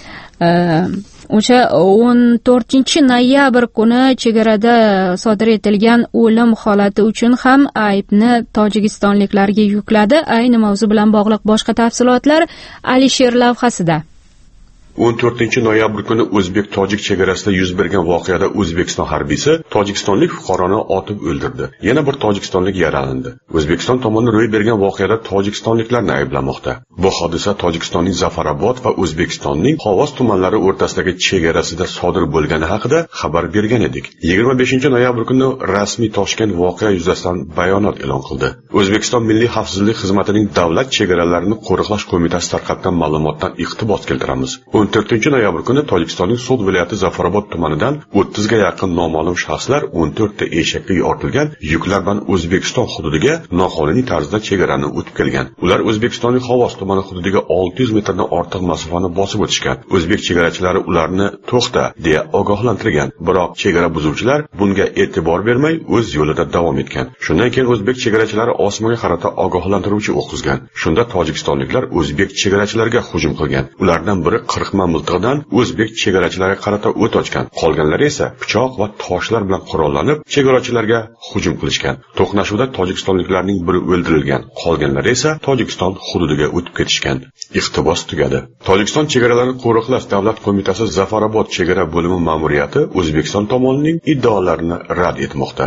Speaker 1: o'sha o'n to'rtinchi noyabr kuni chegarada sodir etilgan o'lim holati uchun ham aybni tojikistonliklarga yukladi. Ayni mavzu bilan bog'liq boshqa tafsilotlar Alisher lavhasida.
Speaker 16: o'n to'rtinchi noyabr kuni o'zbek-tojik chegarasida yuz bergan voqeada O'zbekiston harbiysi tojikistonlik fuqaroni otib o'ldirdi. Yana bir tojikistonlik yaralandi. O'zbekiston tomoni ro'y bergan voqeada tojikistonliklarni ayblamoqda. Bu hodisa Tojikistonning Zafarobod va O'zbekistonning Xovos tumanlari o'rtasidagi chegarasida sodir bo'lgani haqida xabar bergan edik. yigirma beshinchi noyabr kuni rasmiy Toshkent voqea yuzasidan bayonot e'lon qildi. O'zbekiston Milliy xavfsizlik xizmatining Davlat chegaralarini qo'riqlash qo'mitasi tarqatgan ma'lumotdan iqtibos keltiramiz. o'n to'rtinchi noyabr kuni Tojikistonning So'g'd viloyati Zafarobod tumanidan o'ttizga yaqin noma'lum shaxslar o'n to'rtta eshakka ortilgan yuklar bilan O'zbekiston hududiga noqonuniy tarzda chegarani o'tib kelgan. Ular O'zbekistonning Xovos tumani hududiga olti yuz metrdan ortiq masofani bosib o'tishgan. O'zbek chegarachilari ularni to'xta deya ogohlantirgan, biroq chegara buzuvchilar bunga e'tibor bermay o'z yo'lida davom etgan. Shundan keyin o'zbek chegarachilari osmonga qarata ogohlantiruvchi o'q uzgan. Shunda tojikistonliklar o'zbek chegarachilariga hujum qilgan. Ulardan biri qirq miltiqdan o'zbek chegarachilariga qarata o't ochgan. Qolganlari esa pichoq va toshlar bilan qurollanib, chegarachilarga hujum qilishgan. To'qnashuvda tojikistonliklarning biri o'ldirilgan, qolganlari esa Tojikiston hududiga o'tib ketishgan. Iqtibos tugadi. Tojikiston chegaralarini qo'riqlash davlat qo'mitasi Zafarobod chegara bo'limi ma'muriyati O'zbekiston tomonining iddaolarini rad etmoqda.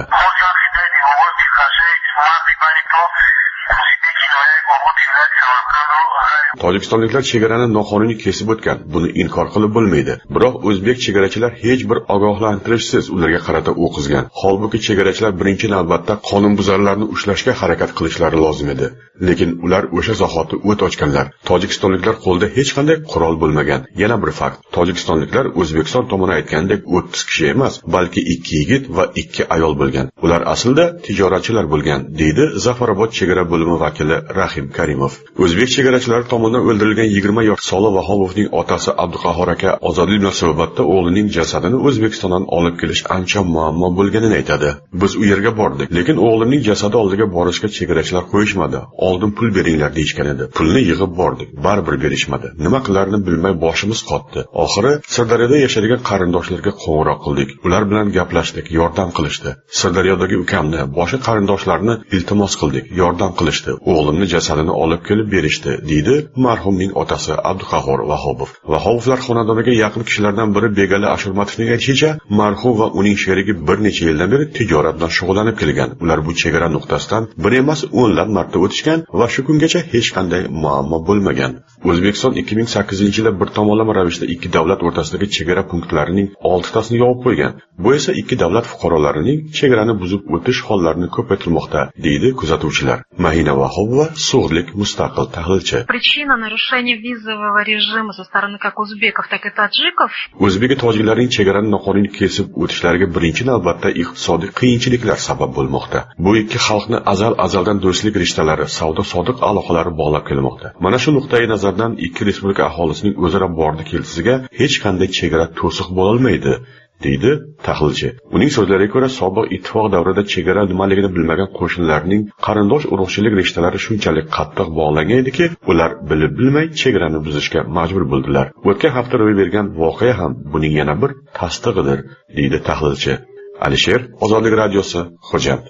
Speaker 16: Tojikistonliklar chegarani noqonuniy kesib o'tgan. Buni inkor qilib bo'lmaydi. Biroq o'zbek chegarachilar hech bir ogohlantirishsiz ularga qarata o'q uzgan. Holbuki chegarachilar birinchi navbatda qonunbuzarlarni ushlashga harakat qilishlari lozim edi. Lekin ular o'sha zahoti o't ochganlar. Tojikistonliklar qo'lida hech qanday qurol bo'lmagan. Yana bir fakt. Tojikistonliklar O'zbekiston tomoni aytgandek o'ttiz kishi emas, balki ikki yigit va ikki ayol bo'lgan. Ular aslida tijoratchilar bo'lgan, deydi Zafarobod chegara bo'limi vakili Rahim Karimov. O'zbek chegarachilari tomonidan o'ldirilgan yigirma yoshli Solo Vahomovning otasi Abduqahhor aka ozodlik munosabatida o'g'lining jasadini O'zbekistondan olib kelish ancha muammo bo'lganini aytadi. Biz u yerga bordik, lekin o'g'limning jasadi oldiga borishga chegarachilar qo'yishmadi. Oldin pul beringlar deyishgan edi. Pulni yig'ib bordik, baribir berishmadi. Nima qilarini bilmay boshimiz qotdi. Oxiri Sirdaryoda yashaydigan qarindoshlarga qo'ng'iroq qildik. Ular bilan gaplashdik, yordam qilishdi. Sirdaryodagi ukamni, boshqa qarindoshlarni iltimos qildik, yordam qilishdi. O'g'limni jasadini olib kelib berishdi, deydi marhumning otasi Abduqahhor Vahobov. Vahovlar xonadoniga yaqin kishilardan biri Begali Ashurmatovning aytishicha, marhum va uning sherigi bir necha yildan beri tijorat bilan shug'ullanib kelgan. Ular bu chegara nuqtasidan bir emas, o'nlab marta o'tishgan va shu kungacha hech qanday muammo bo'lmagan. O'zbekiston ikki ming sakkizinchi yilda bir tomonlama ravishda ikki davlat o'rtasidagi chegara punktlarining oltitasini yopib qo'ygan. Bu esa ikki davlat fuqarolarining chegarani buzib o'tish hollarini ko'paytirmoqda, deydi kuzatuvchilar. Mahina Vahobova, So'g'dlik mustaqil tahlilchi.
Speaker 17: Причина нарушения визового режима со стороны как узбеков, так и таджиков.
Speaker 16: O'zbek va tojiklarning chegarani noqonuniy kesib o'tishlariga birinchi navbatda iqtisodiy qiyinchiliklar sabab bo'lmoqda. Bu ikki xalqni azal-azaldan do'stlik rishtalari, savdo-sodiq aloqalari bog'lab kelmoqda. Mana shu nuqtai nazardan ikki respublika aholisining o'zaro bordi-keltisiga hech qanday chegara to'siq bo'la olmaydi, deydi tahlilchi. Uning so'zlariga ko'ra, sobiq ittifoq davrida chegara nimaligini bilmagan qo'shnilarning qarindosh urug'chilik rishtalari shunchalik qattiq bog'langan ediki, ular bilib bilmay chegarani buzishga majbur bo'ldilar. O'tgan hafta ro'y bergan voqea ham buning yana bir tasdig'idir, deydi tahlilchi. Alisher, Ozodlik radiosi, Xo'jand.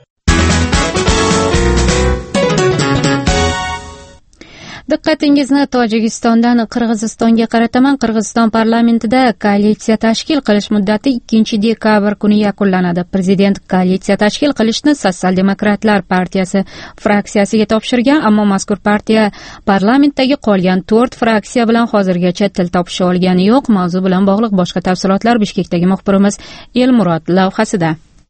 Speaker 1: Diqqatingizni Tojikistondan Qirg'izistonga qarataman. Qirg'iziston parlamentida koalitsiya tashkil qilish muddati ikkinchi dekabr kuni yakunlanadi. Prezident koalitsiya tashkil qilishni Sotsial-demokratlar partiyasi fraksiyasiga topshirgan, ammo mazkur partiya parlamentdagi qolgan to'rt fraksiya bilan hozirgacha til topisha olgani yo'q. Mavzu bilan bog'liq boshqa tafsilotlar Bishkekdagi muxbirimiz Elmurod lavhasida.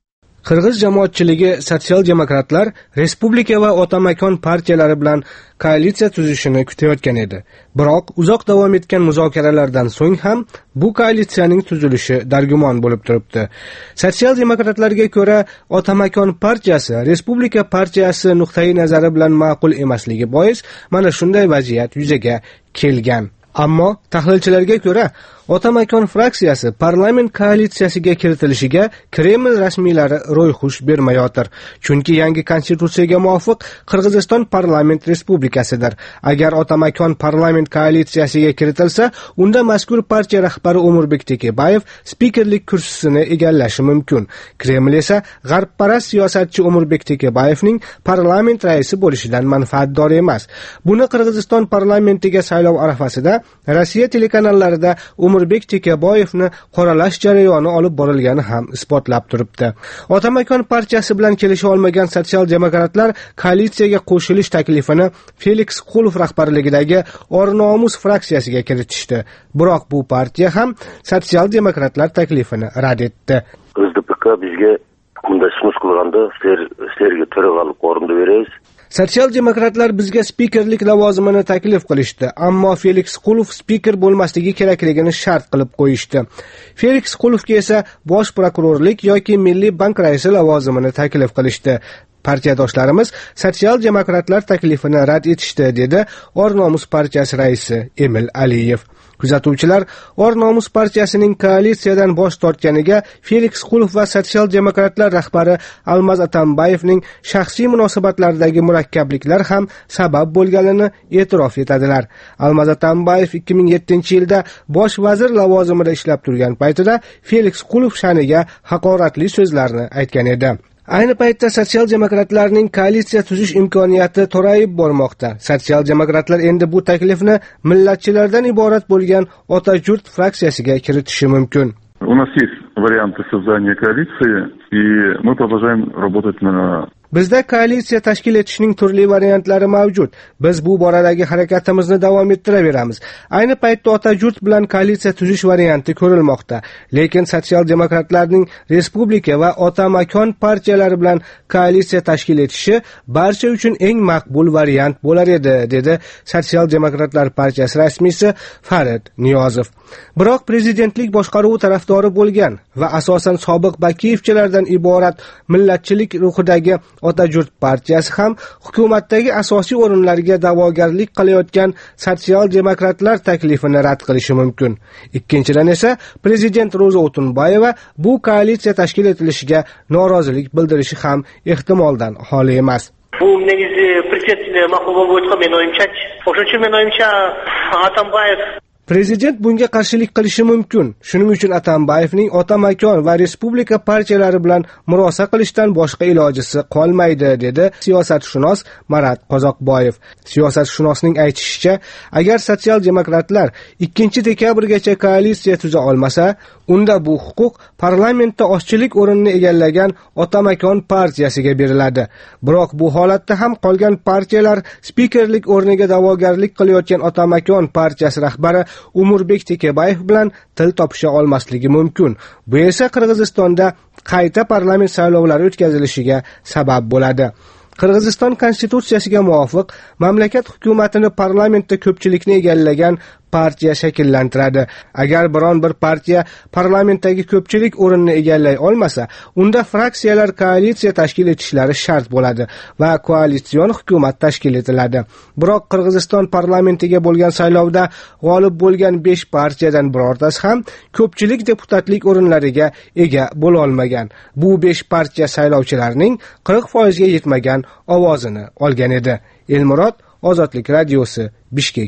Speaker 10: Qirg'iz jamoatchiligi sotsial demokratlar respublika va otamakon partiyalari bilan koalitsiya tuzishini kutayotgan edi. Biroq uzoq davom etgan muzokaralardan so'ng ham bu koalitsiyaning tuzilishi dargumon bo'lib turibdi. Sotsial demokratlarga ko'ra, otamakon partiyasi respublika partiyasi nuqtai nazari bilan ma'qul emasligi bois mana shunday vaziyat yuzaga kelgan. Ammo tahlilchilarga ko'ra, otamakon fraksiyasi parlament koalitsiyasiga kiritilishiga Kreml rasmiylari ro'yxush bermayotir. Chunki yangi konstitutsiyaga muvofiq Qirg'iziston parlament respublikasidir. Agar otamakon parlament koalitsiyasiga kiritilsa, unda mazkur partiya rahbari Umurbek Tekebayev spikerlik kursisini egallashi mumkin. Kreml esa g'arbparast siyosatchi Umurbek Tekebayevning parlament raisi bo'lishidan manfaatdor emas. Buni Qirg'iziston parlamentiga saylov arafasida Rossiya telekanallarida Umurbek Tekebayevni qoralash jarayoni olib borilgani ham isbotlab turibdi. Otamakon partiyasi bilan kelisha olmagan sotsial demokratlar koalitsiyaga qo'shilish taklifini Felix Qulov rahbarligidagi Or-nomus fraksiyasiga kiritishdi. Biroq bu partiya ham sotsial demokratlar taklifini rad etdi.
Speaker 18: O'z D P K bizga bunday sunus qilganda sizlarga төрағалық o'rinni beramiz.
Speaker 10: Sotsial demokratlar bizga spikerlik lavozimini taklif qilishdi, ammo Felix Qulov spiker bo'lmasligi kerakligini shart qilib qo'yishdi. Felix Qulovga esa bosh prokurorlik yoki Milliy bank raisi lavozimini taklif qilishdi. Partiyadoshlarimiz sotsial demokratlar taklifini rad etishdi, dedi Or-nomus partiyasi raisi Emil Aliyev. Kuzatuvchilar Or-nomus partiyasining koalitsiyadan bosh tortganiga Felix Qulov va sotsial demokratlar rahbari Almaz Atambayevning shaxsiy munosabatlaridagi murakkabliklar ham sabab bo'lganini e'tirof etadilar. Almaz Atambayev ikki ming yettinchi yilda bosh vazir lavozimida ishlab turgan paytida Felix Qulov sha'niga haqoratli so'zlarni aytgan edi. Ayni paytda sotsial demokratlarning koalitsiya tuzish imkoniyati torayib bormoqda. Sotsial demokratlar endi bu taklifni millatchilardan iborat bo'lgan Otajurt fraksiyasiga kiritishi mumkin.
Speaker 19: У нас есть варианты создания коалиции, и мы продолжаем работать на
Speaker 10: Bizda koalitsiya tashkil etishning turli variantlari mavjud. Biz bu boradagi harakatimizni davom ettiraveramiz. Ayni paytda Otajurt bilan koalitsiya tuzish varianti ko'rilmoqda. Lekin sotsial demokratlarning respublika va otamakon partiyalari bilan koalitsiya tashkil etishi barcha uchun eng maqbul variant bo'lar edi, dedi Sotsial demokratlar partiyasi rasmiysi Farid Niyozov. Biroq prezidentlik boshqaruvi tarafdori bo'lgan va asosan sobiq Bakiyevchilardan iborat millatchilik ruhidagi Otajurt partiyasi ham hukumatdagi asosiy o'rinlarga da'vogarlik qilayotgan sotsial demokratlar taklifini rad qilishi mumkin. Ikkinchidan esa prezident Ro'za O'tunbayeva bu koalitsiya tashkil etilishiga norozilik bildirishi ham ehtimoldan xoli emas.
Speaker 20: Bu negizi prezident ma'qul bo'lib o'tgan men o'yimcha, o'shuning uchun men o'yimcha Atambayev
Speaker 10: Prezident bunga qarshilik qilishi mumkin. Shuning uchun Atambayevning otamakon va respublika partiyalari bilan murosa qilishdan boshqa ilojisi qolmaydi, dedi siyosatshunos Marat Qozoqboyev. Siyosatshunosning aytishicha, agar sotsial demokratlar ikkinchi dekabrgacha koalitsiya tuza olmasa, unda bu huquq parlamentda oshchilik o'rinini egallagan otamakon partiyasiga beriladi. Biroq bu holatda ham qolgan partiyalar spikerlik o'rniga da'vogarlik qilayotgan otamakon partiyasi rahbari Umurbek Tekebayev bilan til topisha olmasligi mumkin. Bu esa Qirg'izistonda qayta parlament saylovlari o'tkazilishiga sabab bo'ladi. Qirg'iziston konstitutsiyasiga muvofiq mamlakat hukumatini parlamentda ko'pchilikni egallagan partiya shakllantiradi. Agar biron bir partiya parlamentdagi ko'pchilik o'rinni egallay olmasa, unda fraksiyalar koalitsiya tashkil etishlari shart bo'ladi va koalitsion hukumat tashkil etiladi. Biroq Qirg'iziston parlamentiga bo'lgan saylovda g'olib bo'lgan besh partiyadan birortasi ham ko'pchilik deputatlik o'rinlariga ega bo'la olmagan. Bu besh partiya saylovchilarning qirq foizga yetmagan ovozini olgan edi. Elmurod, Ozodlik radiosi, Bishkek.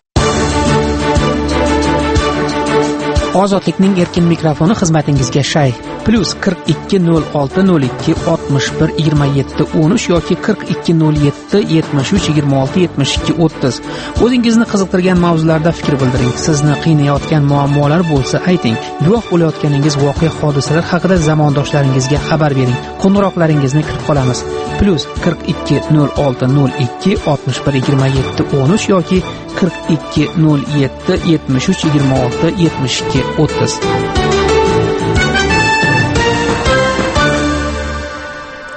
Speaker 21: Ozodlikning erkin mikrofoni xizmatingizga shay. Plus qirq ikki nol olti nol ikki oltmish bir yigirma yetti o'n uch yoki qirq ikki nol yetti yetmish uch yigirma olti yetmish ikki o'ttiz. O'zingizni qiziqtirgan mavzularda fikr bildiring. Sizni qiynayotgan muammolar bo'lsa ayting. Guvoh bo'layotganingiz voqea hodisalar haqida zamondoshlaringizga xabar bering. Qo'ng'iroqlaringizni kutib qolamiz. Plus qirq ikki nol olti nol ikki oltmish bir yigirma yetti o'n uch yoki qirq ikki nol yetti yetmish uch yigirma olti yetmish ikki o'ttiz.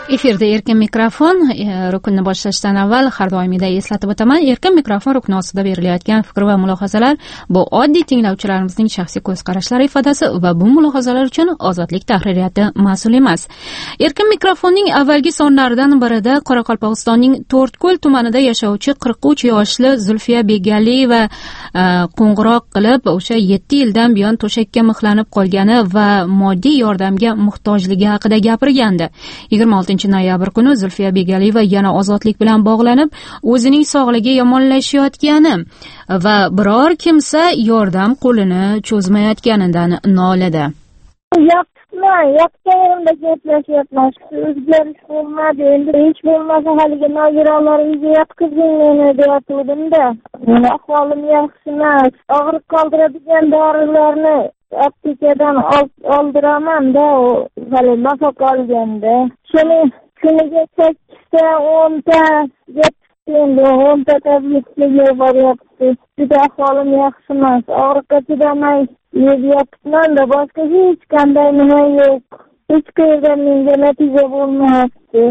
Speaker 1: Efirda erkin mikrofon. Rukunni boshlashdan avval har doimgidek eslatib o'taman, erkin mikrofon rukni ostida berilayotgan fikr va mulohazalar bu oddiy tinglovchilarimizning shaxsiy ko'z qarashlari ifodasi va bu mulohazalar uchun ozodlik tahririyati mas'ul emas. Erkin mikrofonning avvalgi sonlaridan birida Qoraqalpog'istonning To'rtko'l tumanida yashovchi qirq uch yoshli Zulfiya Begaliyeva qo'ng'iroq qilib, o'sha yetti yildan buyon to'shakka mixlanib qolgani va moddiy yordamga muhtojligi haqida gapirgandi. yigirma oltinchi noyabr kuni Zulfiya Begaliyeva yana ozodlik bilan bog'lanib, o'zining sog'ligi yomonlashayotgani va biror kimsa yordam qo'lini cho'zmayotganidan nolidi.
Speaker 5: Yotibman, yotgan yerimda gaplashyapman. O'zgarish bo'lmadi. Endi hech bo'lmasa haligi nogironlar uyiga yotqizing meni deyatuvdim-da. Meni ahvolim yaxshi emas. Og'riq qoldiradigan dorilarni aptekadan oldiraman-da, hali nafaq olganda. Shuni kuniga sakkizta, o'nta endi o'nta tabletkaga boryapti. Juda ahvolim yaxshi emas. Og'riqqa chidamay yeb yotibman-da, boshqa hech qanday nima yo'q. Hech qayerdan menga natija bo'lmayapti.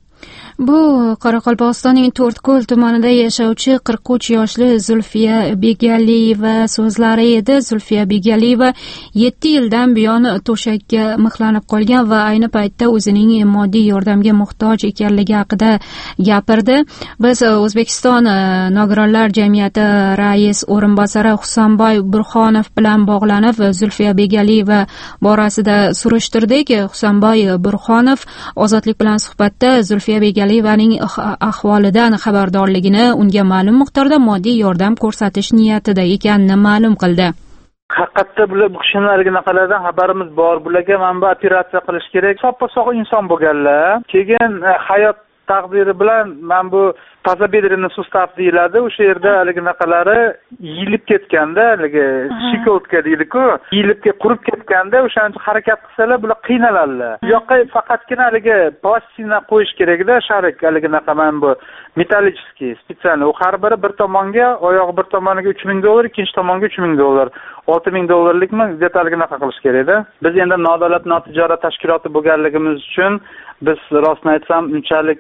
Speaker 1: Bu Qoraqalpog'istonning To'rtko'l tumanida yashovchi qirq uch yoshli Zulfiya Begaliyeva so'zlari edi. Zulfiya Begaliyeva yetti yildan buyon to'shakka mixlanib qolgan va ayni paytda o'zining moddiy yordamga muhtoj ekanligi haqida gapirdi. Biz O'zbekiston nogironlar jamiyati rais o'rinbosari Husanboy Burxonov bilan bog'lanib, Zulfiya Begaliyeva borasida surishtirdik. Husanboy Burxonov ozodlik bilan suhbatda Zulfiya Begaliyevaning ahvolidan xabardorligini, unga ma'lum miqdorda moddiy yordam ko'rsatish niyatida ekanini ma'lum qildi.
Speaker 22: Haqiqatda bular bu kishilarga xabarimiz bor. Bularga mana bu operatsiya qilish kerak. Soppa-sog' inson bo'lganlar. Keyin hayot taqdiri bilan mana bu тазобедренный sustav deyiladi. O'sha yerda haliginaqalari yilib ketganda, haligi shikotka deydi-ku, yilib qurib ketganda o'shancha harakat qilsalar bular qiynaladilar. Bu yoqqa faqatgina haligi plastina qo'yish kerak-da, sharik haliginaqa mana bu metallichskiy, spetsialniy. U har biri bir tomonga, oyog'i bir tomoniga uch ming dollar, ikkinchi tomonga uch ming dollar. olti ming dollarlikmi detalginaqa qilish kerak-da. Biz endi nodavlat notijorat tashkiloti bo'lganligimiz uchun biz rostni aytsam unchalik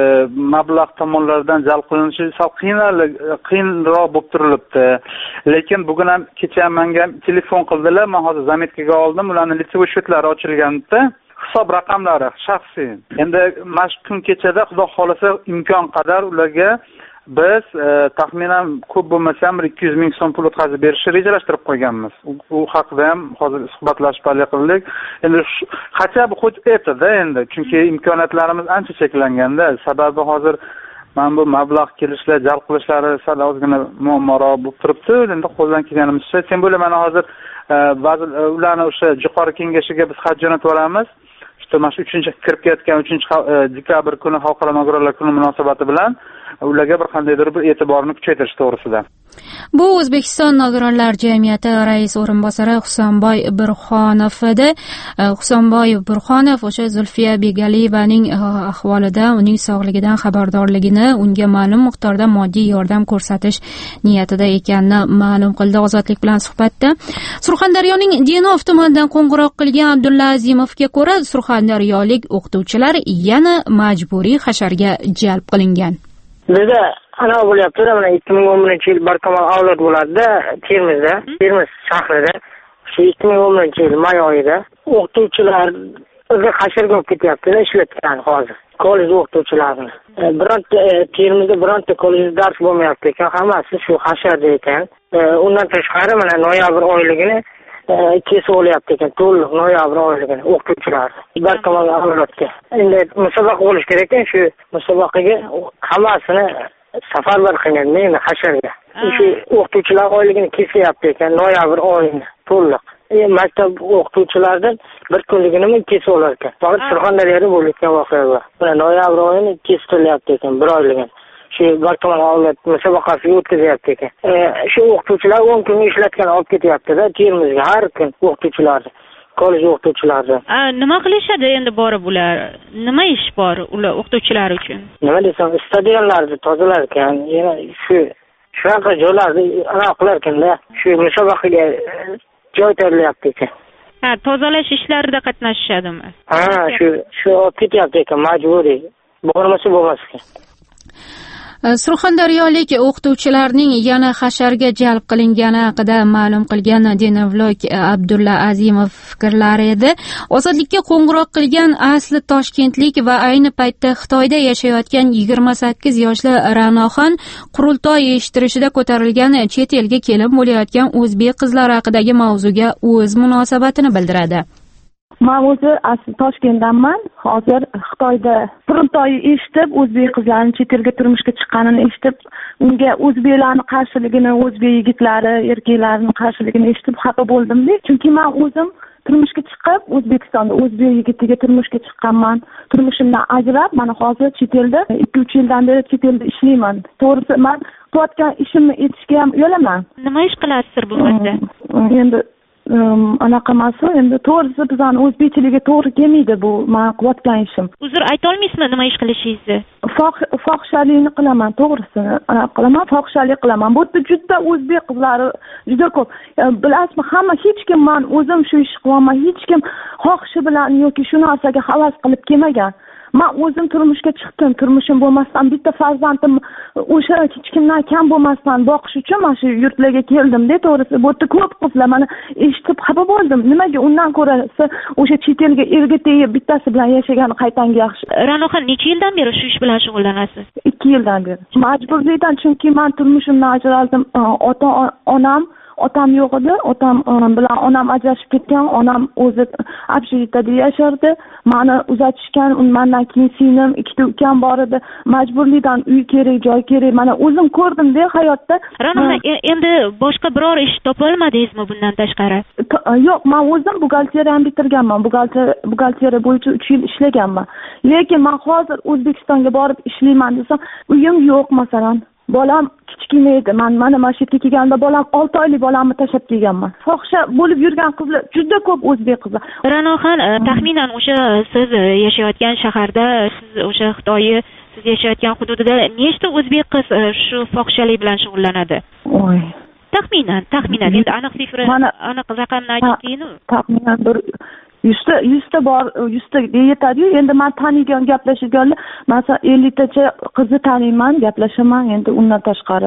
Speaker 22: mablag' tomonlardan jalb qilinishi sal qiyinroq bo'lib turilibdi. Lekin bugun ham kecha menga telefon qildilar. Men hozir zametkaga oldim. Ularning litsevoy shvetlari ochilganda hisob raqamlari shaxsiy. Endi mana kun kechada xudo xolasa imkon qadar ularga biz taxminan ko'p bo'lmasa ham ikki yuz ming so'm pul o'tkazib berishni rejalashtirib qo'yganmiz. U haqida ham hozir suhbatlashib qildik. Endi хотя бы хоть это-da endi, chunki imkoniyatlarimiz ancha cheklanganda, sababi hozir mana bu mablag' kelishlar, jalb qilishlari sal ozgina muammoroq bo'lib turibdi. Endi qo'ldan kelganimizcha, sen bo'la mana hozir ba'zi ularni o'sha yuqori kengashiga biz xat jo'natib olamiz. Mana shu uchinchi kirib ketgan uchinchi dekabr kuni xalqaro nogironlar kuni munosabati bilan ularga bir qandaydir bir e'tiborni kuchaytirish to'g'risida.
Speaker 1: Bu O'zbekiston nogironlar jamiyati rais o'rinbosari Husanboy Burxonov edi. Husanboy Burxonov o'sha Zulfiya Begaliyevaning ahvolidan, uning sog'ligidan xabardorligini, unga ma'lum miqdorda moddiy yordam ko'rsatish niyatida ekanini ma'lum qildi ozodlik bilan suhbatda. Surxondaryoning Denov tumanidan qo'ng'iroq qilgan Abdulla Azimovga ko'ra, surxondaryolik o'qituvchilar yana majburiy hasharga jalb qilingan.
Speaker 23: Bizda ana bo'lyapti, mana ikki ming o'n birinchi yil barkamol avlod bo'ladi-da, Termizda, Termiz shahrida. Shu ikki ming o'n birinchi yil may oyida o'qituvchilar o'zi hasharga olib ketyapti-da, ishlatgan hozir. Kollej o'qituvchilarini. Bironta Termizda bironta kollejda dars bo'lmayapti ekan, hammasi shu hasharda ekan. Undan tashqari mana noyabr oyligini kesib olyapti ekan, to'liq noyabr oyligini o'qituvchilar barkamol avlodga. Endi musobaqa bo'lish kerak ekan, shu musobaqaga hammasini safarbar qilgan men hasharga. Shu o'qituvchilar oyligini kesyapti ekan, noyabr oyini to'liq. Maktab o'qituvchilaridan bir kunligini kesib olar ekan. Faqat Surxondaryoda bo'layotgan voqea bor. Mana noyabr oyini kesilyapti ekan, bir oyligini. Shu barkamol avlod musobaqasiga o'tkazyapti ekan. Shu o'qituvchilar o'n kun ishlatgan olib ketyapti-da Termizga har kun o'qituvchilarni, kollej o'qituvchilarni.
Speaker 12: Nima qilishadi endi borib ular? Nima ish bor ular o'qituvchilar uchun?
Speaker 23: Nima desam, stadionlarni tozalar ekan, yana shu shunaqa joylarni aniq qilar ekanda, shu musobaqaga joy tayyorlayapti ekan.
Speaker 12: Ha, tozalash ishlarida qatnashishadimi?
Speaker 23: Ha, shu shu olib ketyapti ekan, majburiy. Bo'lmasa bo'lmas ekan.
Speaker 1: Surxondaryolik o'qituvchilarning yana hasharga jalb qilingani haqida ma'lum qilgan Denavlok Abdulla Azimov fikrlari edi. Ozodlikka qo'ng'iroq qilgan asli toshkentlik va ayni paytda Xitoyda yashayotgan yigirma sakkiz yoshli Ra'noxon qurultoy eshittirishida ko'tarilgan chet elga kelib bo'layotgan o'zbek qizlari haqidagi mavzuga o'z munosabatini bildiradi.
Speaker 4: Men o'zi asli Toshkentdanman. Hozir Xitoyda qurultoy eshitib, o'zbek qizlarining chet elga turmushga chiqqanini eshitib, unga o'zbeklarning qarshiligini, o'zbek yigitlari, erkaklarining qarshiligini eshitib xafa bo'ldim-da. Chunki men o'zim turmushga chiqib, O'zbekistonda o'zbek yigitiga turmushga chiqqanman. Turmushimdan ajrab, mana hozir chet elda ikki uch yildan beri chet elda ishlayman. To'g'risi, men qilayotgan ishimni aytishga ham uyalaman.
Speaker 12: Nima ish qilasizlar bu yerda?
Speaker 4: Endi anaqa emas, endi to'g'risi bizani o'zbekchiligiga to'g'ri kelmaydi bu men qilayotgan ishim.
Speaker 12: Uzr, ayta olmaysizmi nima ish qilishingizni?
Speaker 4: Fohishalikni qilaman, to'g'risini anaqa qilaman, fohishalik qilaman. Bu yerda juda o'zbek qizlari juda ko'p. Bilasizmi, hamma hech kim men o'zim shu ishni qilaman, hech kim xohishi bilan yoki shu narsaga havas qilib kelmagan. Men o'zim turmushga chiqdim, turmushim bo'lmasdan bitta farzandim o'sha hech kimdan kam bo'lmasdan boqish uchun mana shu yurtlarga keldim-da, to'g'risi. Bu yerda ko'p qizlar mana eshitib xafa bo'ldim. Nimaga undan ko'ra o'sha chet elga erga tegib bittasi bilan yashagani qaytanga yaxshi.
Speaker 12: Ra'noxon, necha yildan beri shu ish bilan shug'ullanasiz?
Speaker 4: ikki yildan beri. Majburlikdan, chunki men turmushimdan ajraldim. Ota-onam Otam yo'q edi. Otam bilan onam ajrashib ketgan. Onam o'zi общежитiyada yashardi. Meni uzatishgan. Mendan keyin singlim, ikkita ukam bor edi. Majburlikdan uy kerak, joy kerak. Mana o'zim ko'rdim-da hayotda.
Speaker 12: Ra'noxon, endi boshqa biror ish topa olmadingizmi bundan tashqari?
Speaker 4: Yo'q, men o'zim buxgalteriya ham bitirganman. Buxgalteriya bo'yicha uch yil ishlaganman. Lekin men hozir O'zbekistonga borib ishlayman desam, uyim yo'q masalan. Bolam kichkina edi. Men mana mana shu yerga kelganda bolam olti oylik bolamni tashlab kelganman. Fohisha bo'lib yurgan qizlar juda ko'p, o'zbek qizlar.
Speaker 12: Ra'noxon, taxminan o'sha siz yashayotgan shaharda, siz o'sha Xitoyni siz yashayotgan hududida nechta o'zbek qiz shu fohishalik bilan shug'ullanadi?
Speaker 4: Oy.
Speaker 12: Taxminan, taxminan. Endi aniq sifra, aniq raqamni ayting.
Speaker 4: Taxminan bir yuzta yuzta bor, yuzta yetadi-yu. Endi men tanigan gaplashganlar, masalan elliktacha qizni taniyman, gaplashaman. Endi undan tashqari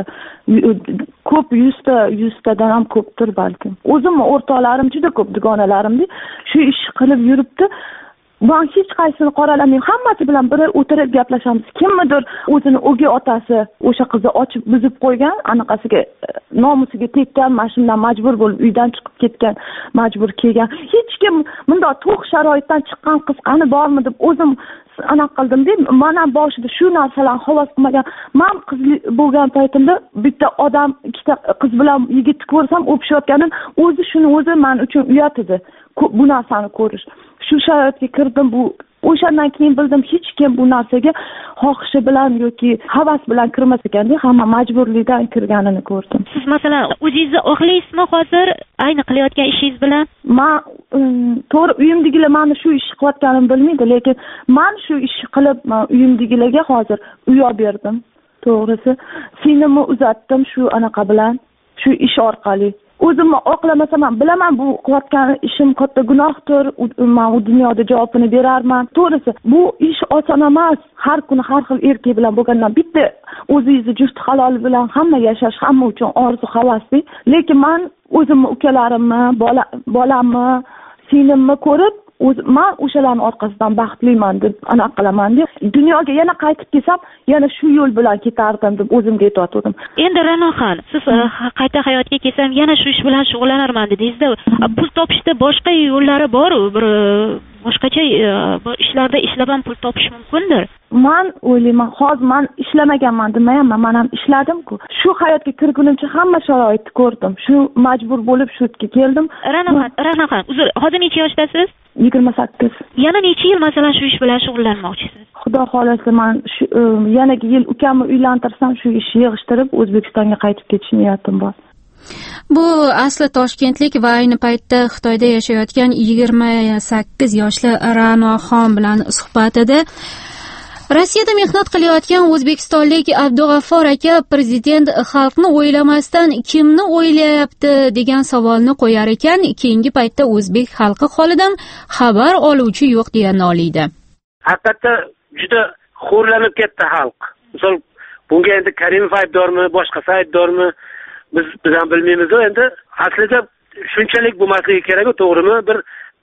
Speaker 4: ko'p, yuzta yuztadan ham ko'pdir balkim. O'zimning o'rtoqlarim juda ko'p, dugonalarimda shu ish qilib yuribdi. Ben hech qaysini qoralamayman. Hammasi bilan bir o'tirib gaplashamiz. Kimnidir o'zini o'gay otasi o'sha qizni ochib buzib qo'ygan, anaqasiga nomusiga tekkan, mashinadan majbur bo'lib uydan chiqib ketgan, majbur kelgan. Hech kim bunday to'q sharoitdan chiqqan qiz qani bormi deb o'zim anaqa qildim-da. Men ham boshida shu narsalarni havas qilmagan. Men qiz bo'lgan paytimda bitta odam ikkita qiz bilan yigitni ko'rsam o'pishayotganim o'zi shuni o'zi men uchun uyat edi. Bu narsani ko'rish. Shu sharoitga kirdim. Bu o'shandan keyin bildim hech kim bu narsaga xohishi bilan yoki havas bilan kirmas ekan-da, hamma majburlikdan kirganini ko'rdim.
Speaker 12: Siz masalan o'zingizni oxlaysizmi hozir ayni qilayotgan ishingiz bilan?
Speaker 4: Men to'g'ri uyimdagilar meni shu ishni qilayotganimni bilmaydi, lekin men shu ishni qilib uyimdagilarga hozir uy olib berdim. To'g'risi, singlimni uzatdim shu anaqa bilan, shu ish orqali. O'zimni oqlamasam ham bilaman bu qilayotgan ishim katta gunohdir. Men u dunyoda javobini berarman. To'g'risi, bu ish oson emas. Har kuni har xil erkak bilan bo'lgandan bitta o'zingizni juft halol bilan hamma yashash hamma uchun orzu havasli. Lekin men o'zimni ukalarimni, bolamni, singlimni ko'rib men o'shalarning orqasidan baxtliman deb anaqa qilaman deb dunyoga yana qaytib kelsam yana shu yo'l bilan ketardim deb o'zimga aytdim.
Speaker 12: Endi Ra'noxon, siz qayta hayotga kelsam yana shu ish bilan shug'ullanarman dedingiz-da. Pul topishda boshqa yo'llari bor-ku, bir boshqacha ishlarda ishlab ham pul topish mumkindir.
Speaker 4: Men o'ylayman, hozir men ishlamaganman demayman, men ham ishladim-ku. Shu hayotga kirgunimcha hamma sharoitni ko'rdim. Shu majbur bo'lib shu yerga keldim.
Speaker 12: Ra'noxon, Ra'noxon, uzr, hozir necha yoshdasiz?
Speaker 4: yigirma sakkiz.
Speaker 12: Yana necha yil masalan shu ish bilan shug'ullanmoqchisiz?
Speaker 4: Xudo xolasa men yanagi yil ukamni uylantirsam shu ishni yig'ishtirib O'zbekistonga qaytib ketish niyatim bor.
Speaker 1: Bu asli toshkentlik va ayni paytda Xitoyda yashayotgan yigirma sakkiz yoshli Ra'noxon bilan suhbat edi. Rossiyada mehnat qilayotgan o'zbekistonlik Abdug'affor aka prezident xalqni o'ylamasdan kimni o'ylayapti degan savolni qo'yar ekan, keyingi paytda o'zbek xalqi holidan xabar oluvchi yo'q deya noliydi.
Speaker 2: Haqiqatda juda xo'rlanib ketdi xalq. Misol bunga endi Karimov aybdormi, boshqasi aybdormi, biz biz ham bilmaymiz. Endi aslida shunchalik bo'lmasligi kerak, to'g'rimi? Bir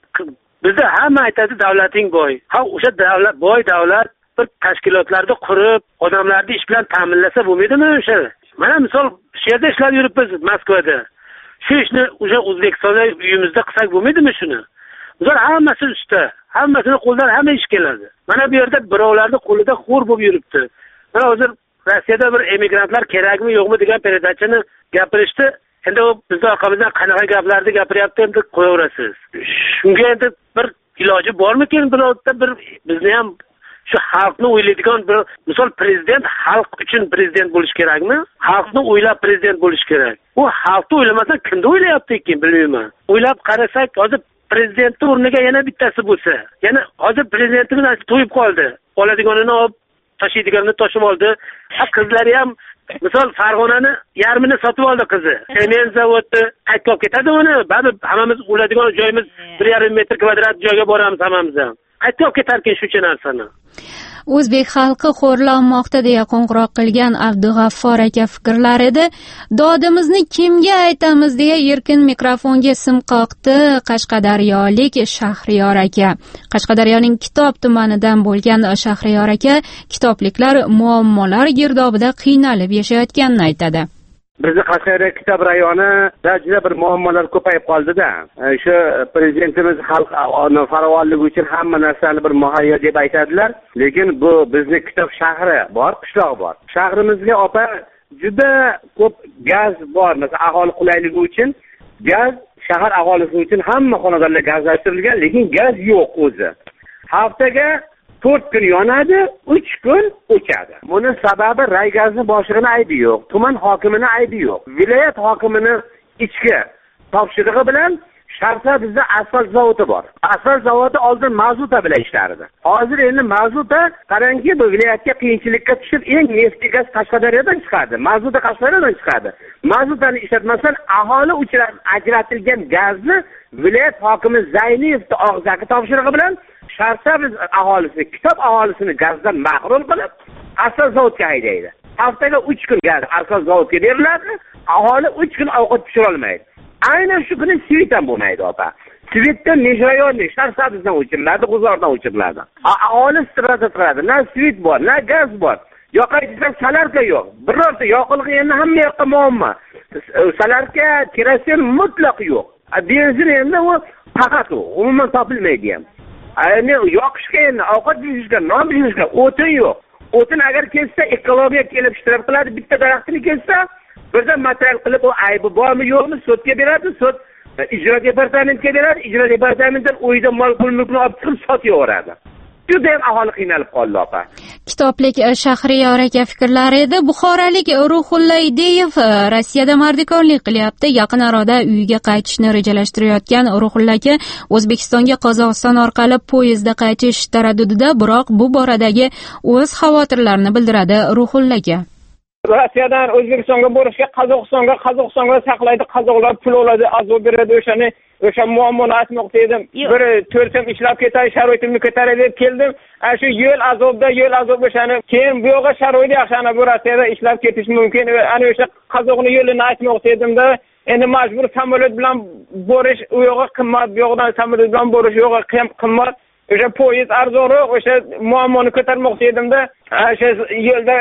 Speaker 2: bizda hamma aytadi davlating boy. Ha, o'sha davlat boy davlat bir tashkilotlarni qurib, odamlarni ish bilan ta'minlasa bo'lmaydimi o'sha? Mana misol shu yerda ishlab yuribmiz Moskvada. Shu ishni o'sha O'zbekistonda uyimizda qilsak bo'lmaydimi shuni? Misol hammasi usta, hammasini qo'ldan hamma ish keladi. Mana bu yerda birovlarning qo'lida xo'r bo'lib yuribdi. Mana hozir Rossiyada bir emigrantlar kerakmi yo'qmi degan peredachini gapirishdi. Endi u bizning orqamizdan qanaqa gaplarni gapiryapti endi qo'yaverasiz. Shunga endi bir iloji bormikin birovda bir bizni ham shu xalqni o'ylaydigan bir misol prezident xalq uchun prezident bo'lish kerakmi? Xalqni o'ylab prezident bo'lish kerak. U xalqni o'ylamasa kimni o'ylayapti ekan bilmayman. O'ylab qarasak, hozir prezidentning o'rniga yana bittasi bo'lsa, yana hozir prezidentimiz to'yib qoldi. Oladiganini olib, tashiydiganini toshib oldi. Ha qizlari ham misol Farg'onani yarmini sotib oldi qizi. Sement zavodni qaytib ketadi uni. Baribir hammamiz o'ladigan joyimiz bir yarim metr kvadrat joyga boramiz hammamiz ham. Qaytib ketarkan shuncha narsani.
Speaker 1: O'zbek xalqi xo'rlanmoqda deya qo'ng'iroq qilgan Abdug'affor aka fikrlarida dodimizni kimga aytamiz deya erkin mikrofonga sim qoqdi qashqadaryolik Shahriyor aka. Qashqadaryoning Kitob tumanidan bo'lgan Shahriyor aka kitobliklar muammolar girdobida qiynalib yashayotganini aytadi.
Speaker 2: Bizni Qashqadaryo Kitob rayonida juda bir muammolar ko'payib qoldi-da. Shu prezidentimiz xalq farovonligi uchun hamma narsani bir muhayyo deb aytadilar, lekin bu bizni Kitob shahri bor, qishloq bor. Shahrimizga opa juda ko'p gaz bor. Masalan, aholi qulayligi uchun gaz shahar aholisi uchun hamma xonadonlar gazlashtirilgan, lekin gaz yo'q o'zi. Haftaga to'rt kun yonadi, uch kun o'chadi. Buni sababi Raygazni boshlig'ini aybi yo'q, tuman hokimini aybi yo'q. Viloyat hokimining ichki topshirig'i bilan Sharsa bizda asfalt zavodi bor. Asfalt zavodi oldin mazuta bilan ishlardi. Hozir endi mazuta qarangki, bu viloyatga qiyinchilikka tushib, eng nefti gaz Qashqadaryodan chiqadi. Mazuta Qashqadaryodan chiqadi. Mazutani ishlatmasdan aholi uchun ajratilgan gazni viloyat hokimi Zayniyevning og'zaki topshirig'i bilan Sharsa biz aholisi, Kitob aholisini gazdan mahrum qilib, asfalt zavodga haydaydi. Haftaga uch kun gaz asfalt zavodga beriladi, aholi uch kun ovqat pishira olmaydi. Aynan shu kuni svit ham bo'lmaydi, opa. Svitda Mejrayonlik Sharsa bizdan o'chiriladi, G'uzordan o'chiriladi. Aholi strada turadi, na svit bor, na gaz bor. Yoqaydigan salarka yo'q. Birorta yoqilg'i endi hamma yoqqa muammo. Salarka, kerosin mutlaq yo'q. Benzin endi u faqat u, umuman topilmaydi ham. Ayni yoqishga endi ovqat pishirishga, non pishirishga o'tin yo'q. O'tin agar kelsa ekologiya kelib ishtirok qiladi, bitta daraxtni kelsa, birdan material qilib u aybi bormi yo'qmi sudga beradi, sud ijro departamentiga beradi, ijro departamentidan uyda mol pul mulkni olib chiqib sotaveradi. Juda ham aholi qiynalib qoldi, opa.
Speaker 1: Kitoblik Shahriyor aka fikrlari edi. Buxorolik Ruhulla Ideyev Rossiyada mardikorlik qilyapti. Yaqin arada uyiga qaytishni rejalashtirayotgan Ruhulla aka O'zbekistonga Qozog'iston orqali poyezdda qaytish taraddudida, biroq bu boradagi o'z xavotirlarini bildiradi Ruhulla aka.
Speaker 6: Rossiyadan O'zbekistonga borishga Qozog'istonga, Qozog'istonga saqlaydi, qozoqlar pul oladi, azob beradi, o'shani o'sha muammoni aytmoqchi edim. Bir to'rtam ishlab ketay, sharoitimni ko'taray deb keldim. Ana shu yo'l azobda, yo'l azob o'shani. Keyin bu yoqqa sharoit yaxshi, ana bu Rossiyada ishlab ketish mumkin. Ana o'sha qozoqni yo'lini aytmoqchi edim-da. Endi majbur samolyot bilan borish, u yoqqa qimmat, bu yoqdan samolyot bilan borish, u yoqqa qimmat. O'sha poyezd arzonroq, o'sha muammoni ko'tarmoqchi edim-da. O'sha yo'lda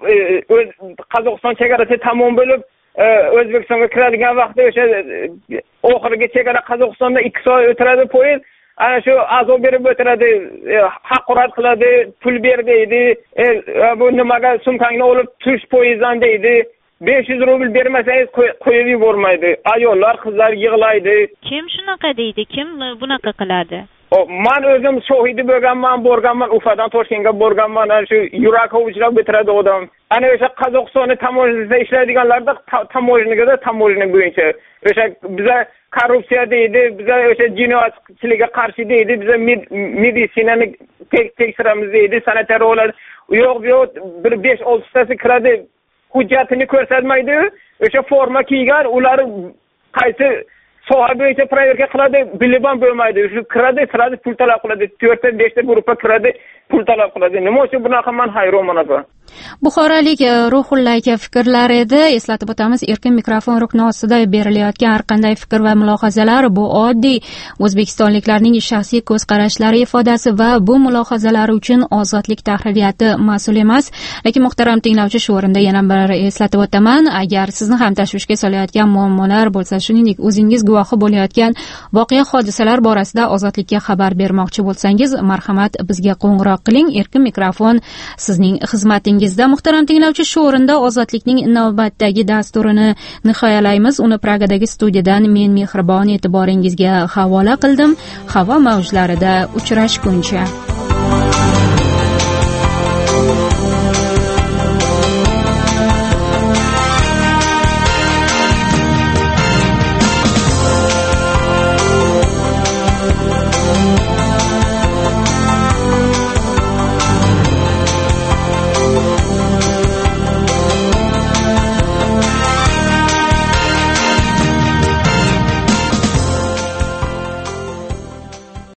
Speaker 6: Qozog'iston chegarasi tamom bo'lib, O'zbekistonga kiradigan vaqtda o'sha oxirgi chegara Qozog'istonda ikki soat o'tiradi poyezd. Ana shu azob berib o'tiradi, haqorat qiladi, pul ber deydi. Bu nimaga sumkangni olib tush poyezddan deydi. besh yuz rubl bermasangiz qo'yib yubormaydi. Ayollar, qizlar yig'laydi.
Speaker 12: Kim shunaqa deydi? Kim bunaqa qiladi?
Speaker 6: man o'zim shohidi bo'lganman, borganman, Ufadan Toshkentga borganman, ana shu yurak hovuchlab bitiradi odam. Ana o'sha Qozog'istonning tamojasida ishlaydiganlarda tamojniga tamojni bo'yicha o'sha biza korrupsiya deydi, biza o'sha jinoyatchilikka qarshi deydi, biza meditsinani tekshiramiz deydi, sanitariyalar yo'q yo'q bir besh oltitasi kiradi, hujjatini ko'rsatmaydi, o'sha forma kiygan, ular qaysi soha bo'yicha proverka qiladi, bilib ham bo'lmaydi. Shu kiradi, kiradi, pul talab qiladi, to'rtta beshta gruppa kiradi, pul talab qiladi. Nima uchun bunaqa men hayronman apa.
Speaker 1: Buxorolik Ruhullo aka fikrlar edi. Eslatib o'tamiz, erkin mikrofon rukni ostida berilayotgan har qanday fikr va mulohazalar bu oddiy o'zbekistonliklarning shaxsiy ko'z qarashlari ifodasi va bu mulohazalar uchun ozodlik tahririyati mas'ul emas. Lekin muhtaram tinglovchi, shu o'rinda yana bir eslatib o'taman, agar sizni ham tashvishga solayotgan muammolar bo'lsa, shuningdek o'zingiz guvohi bo'layotgan voqea hodisalar borasida ozodlikka xabar bermoqchi bo'lsangiz, marhamat bizga qo'ng'iroq qiling. Erkin mikrofon sizning xizmatingizda. Muhtaram tinglovchi, shu o'rinda ozodlikning navbatdagi dasturini nihoyalaymiz. Uni Pragadagi studiyadan men Mehribon e'tiboringizga havola qildim. Havo mavjlarida uchrashguncha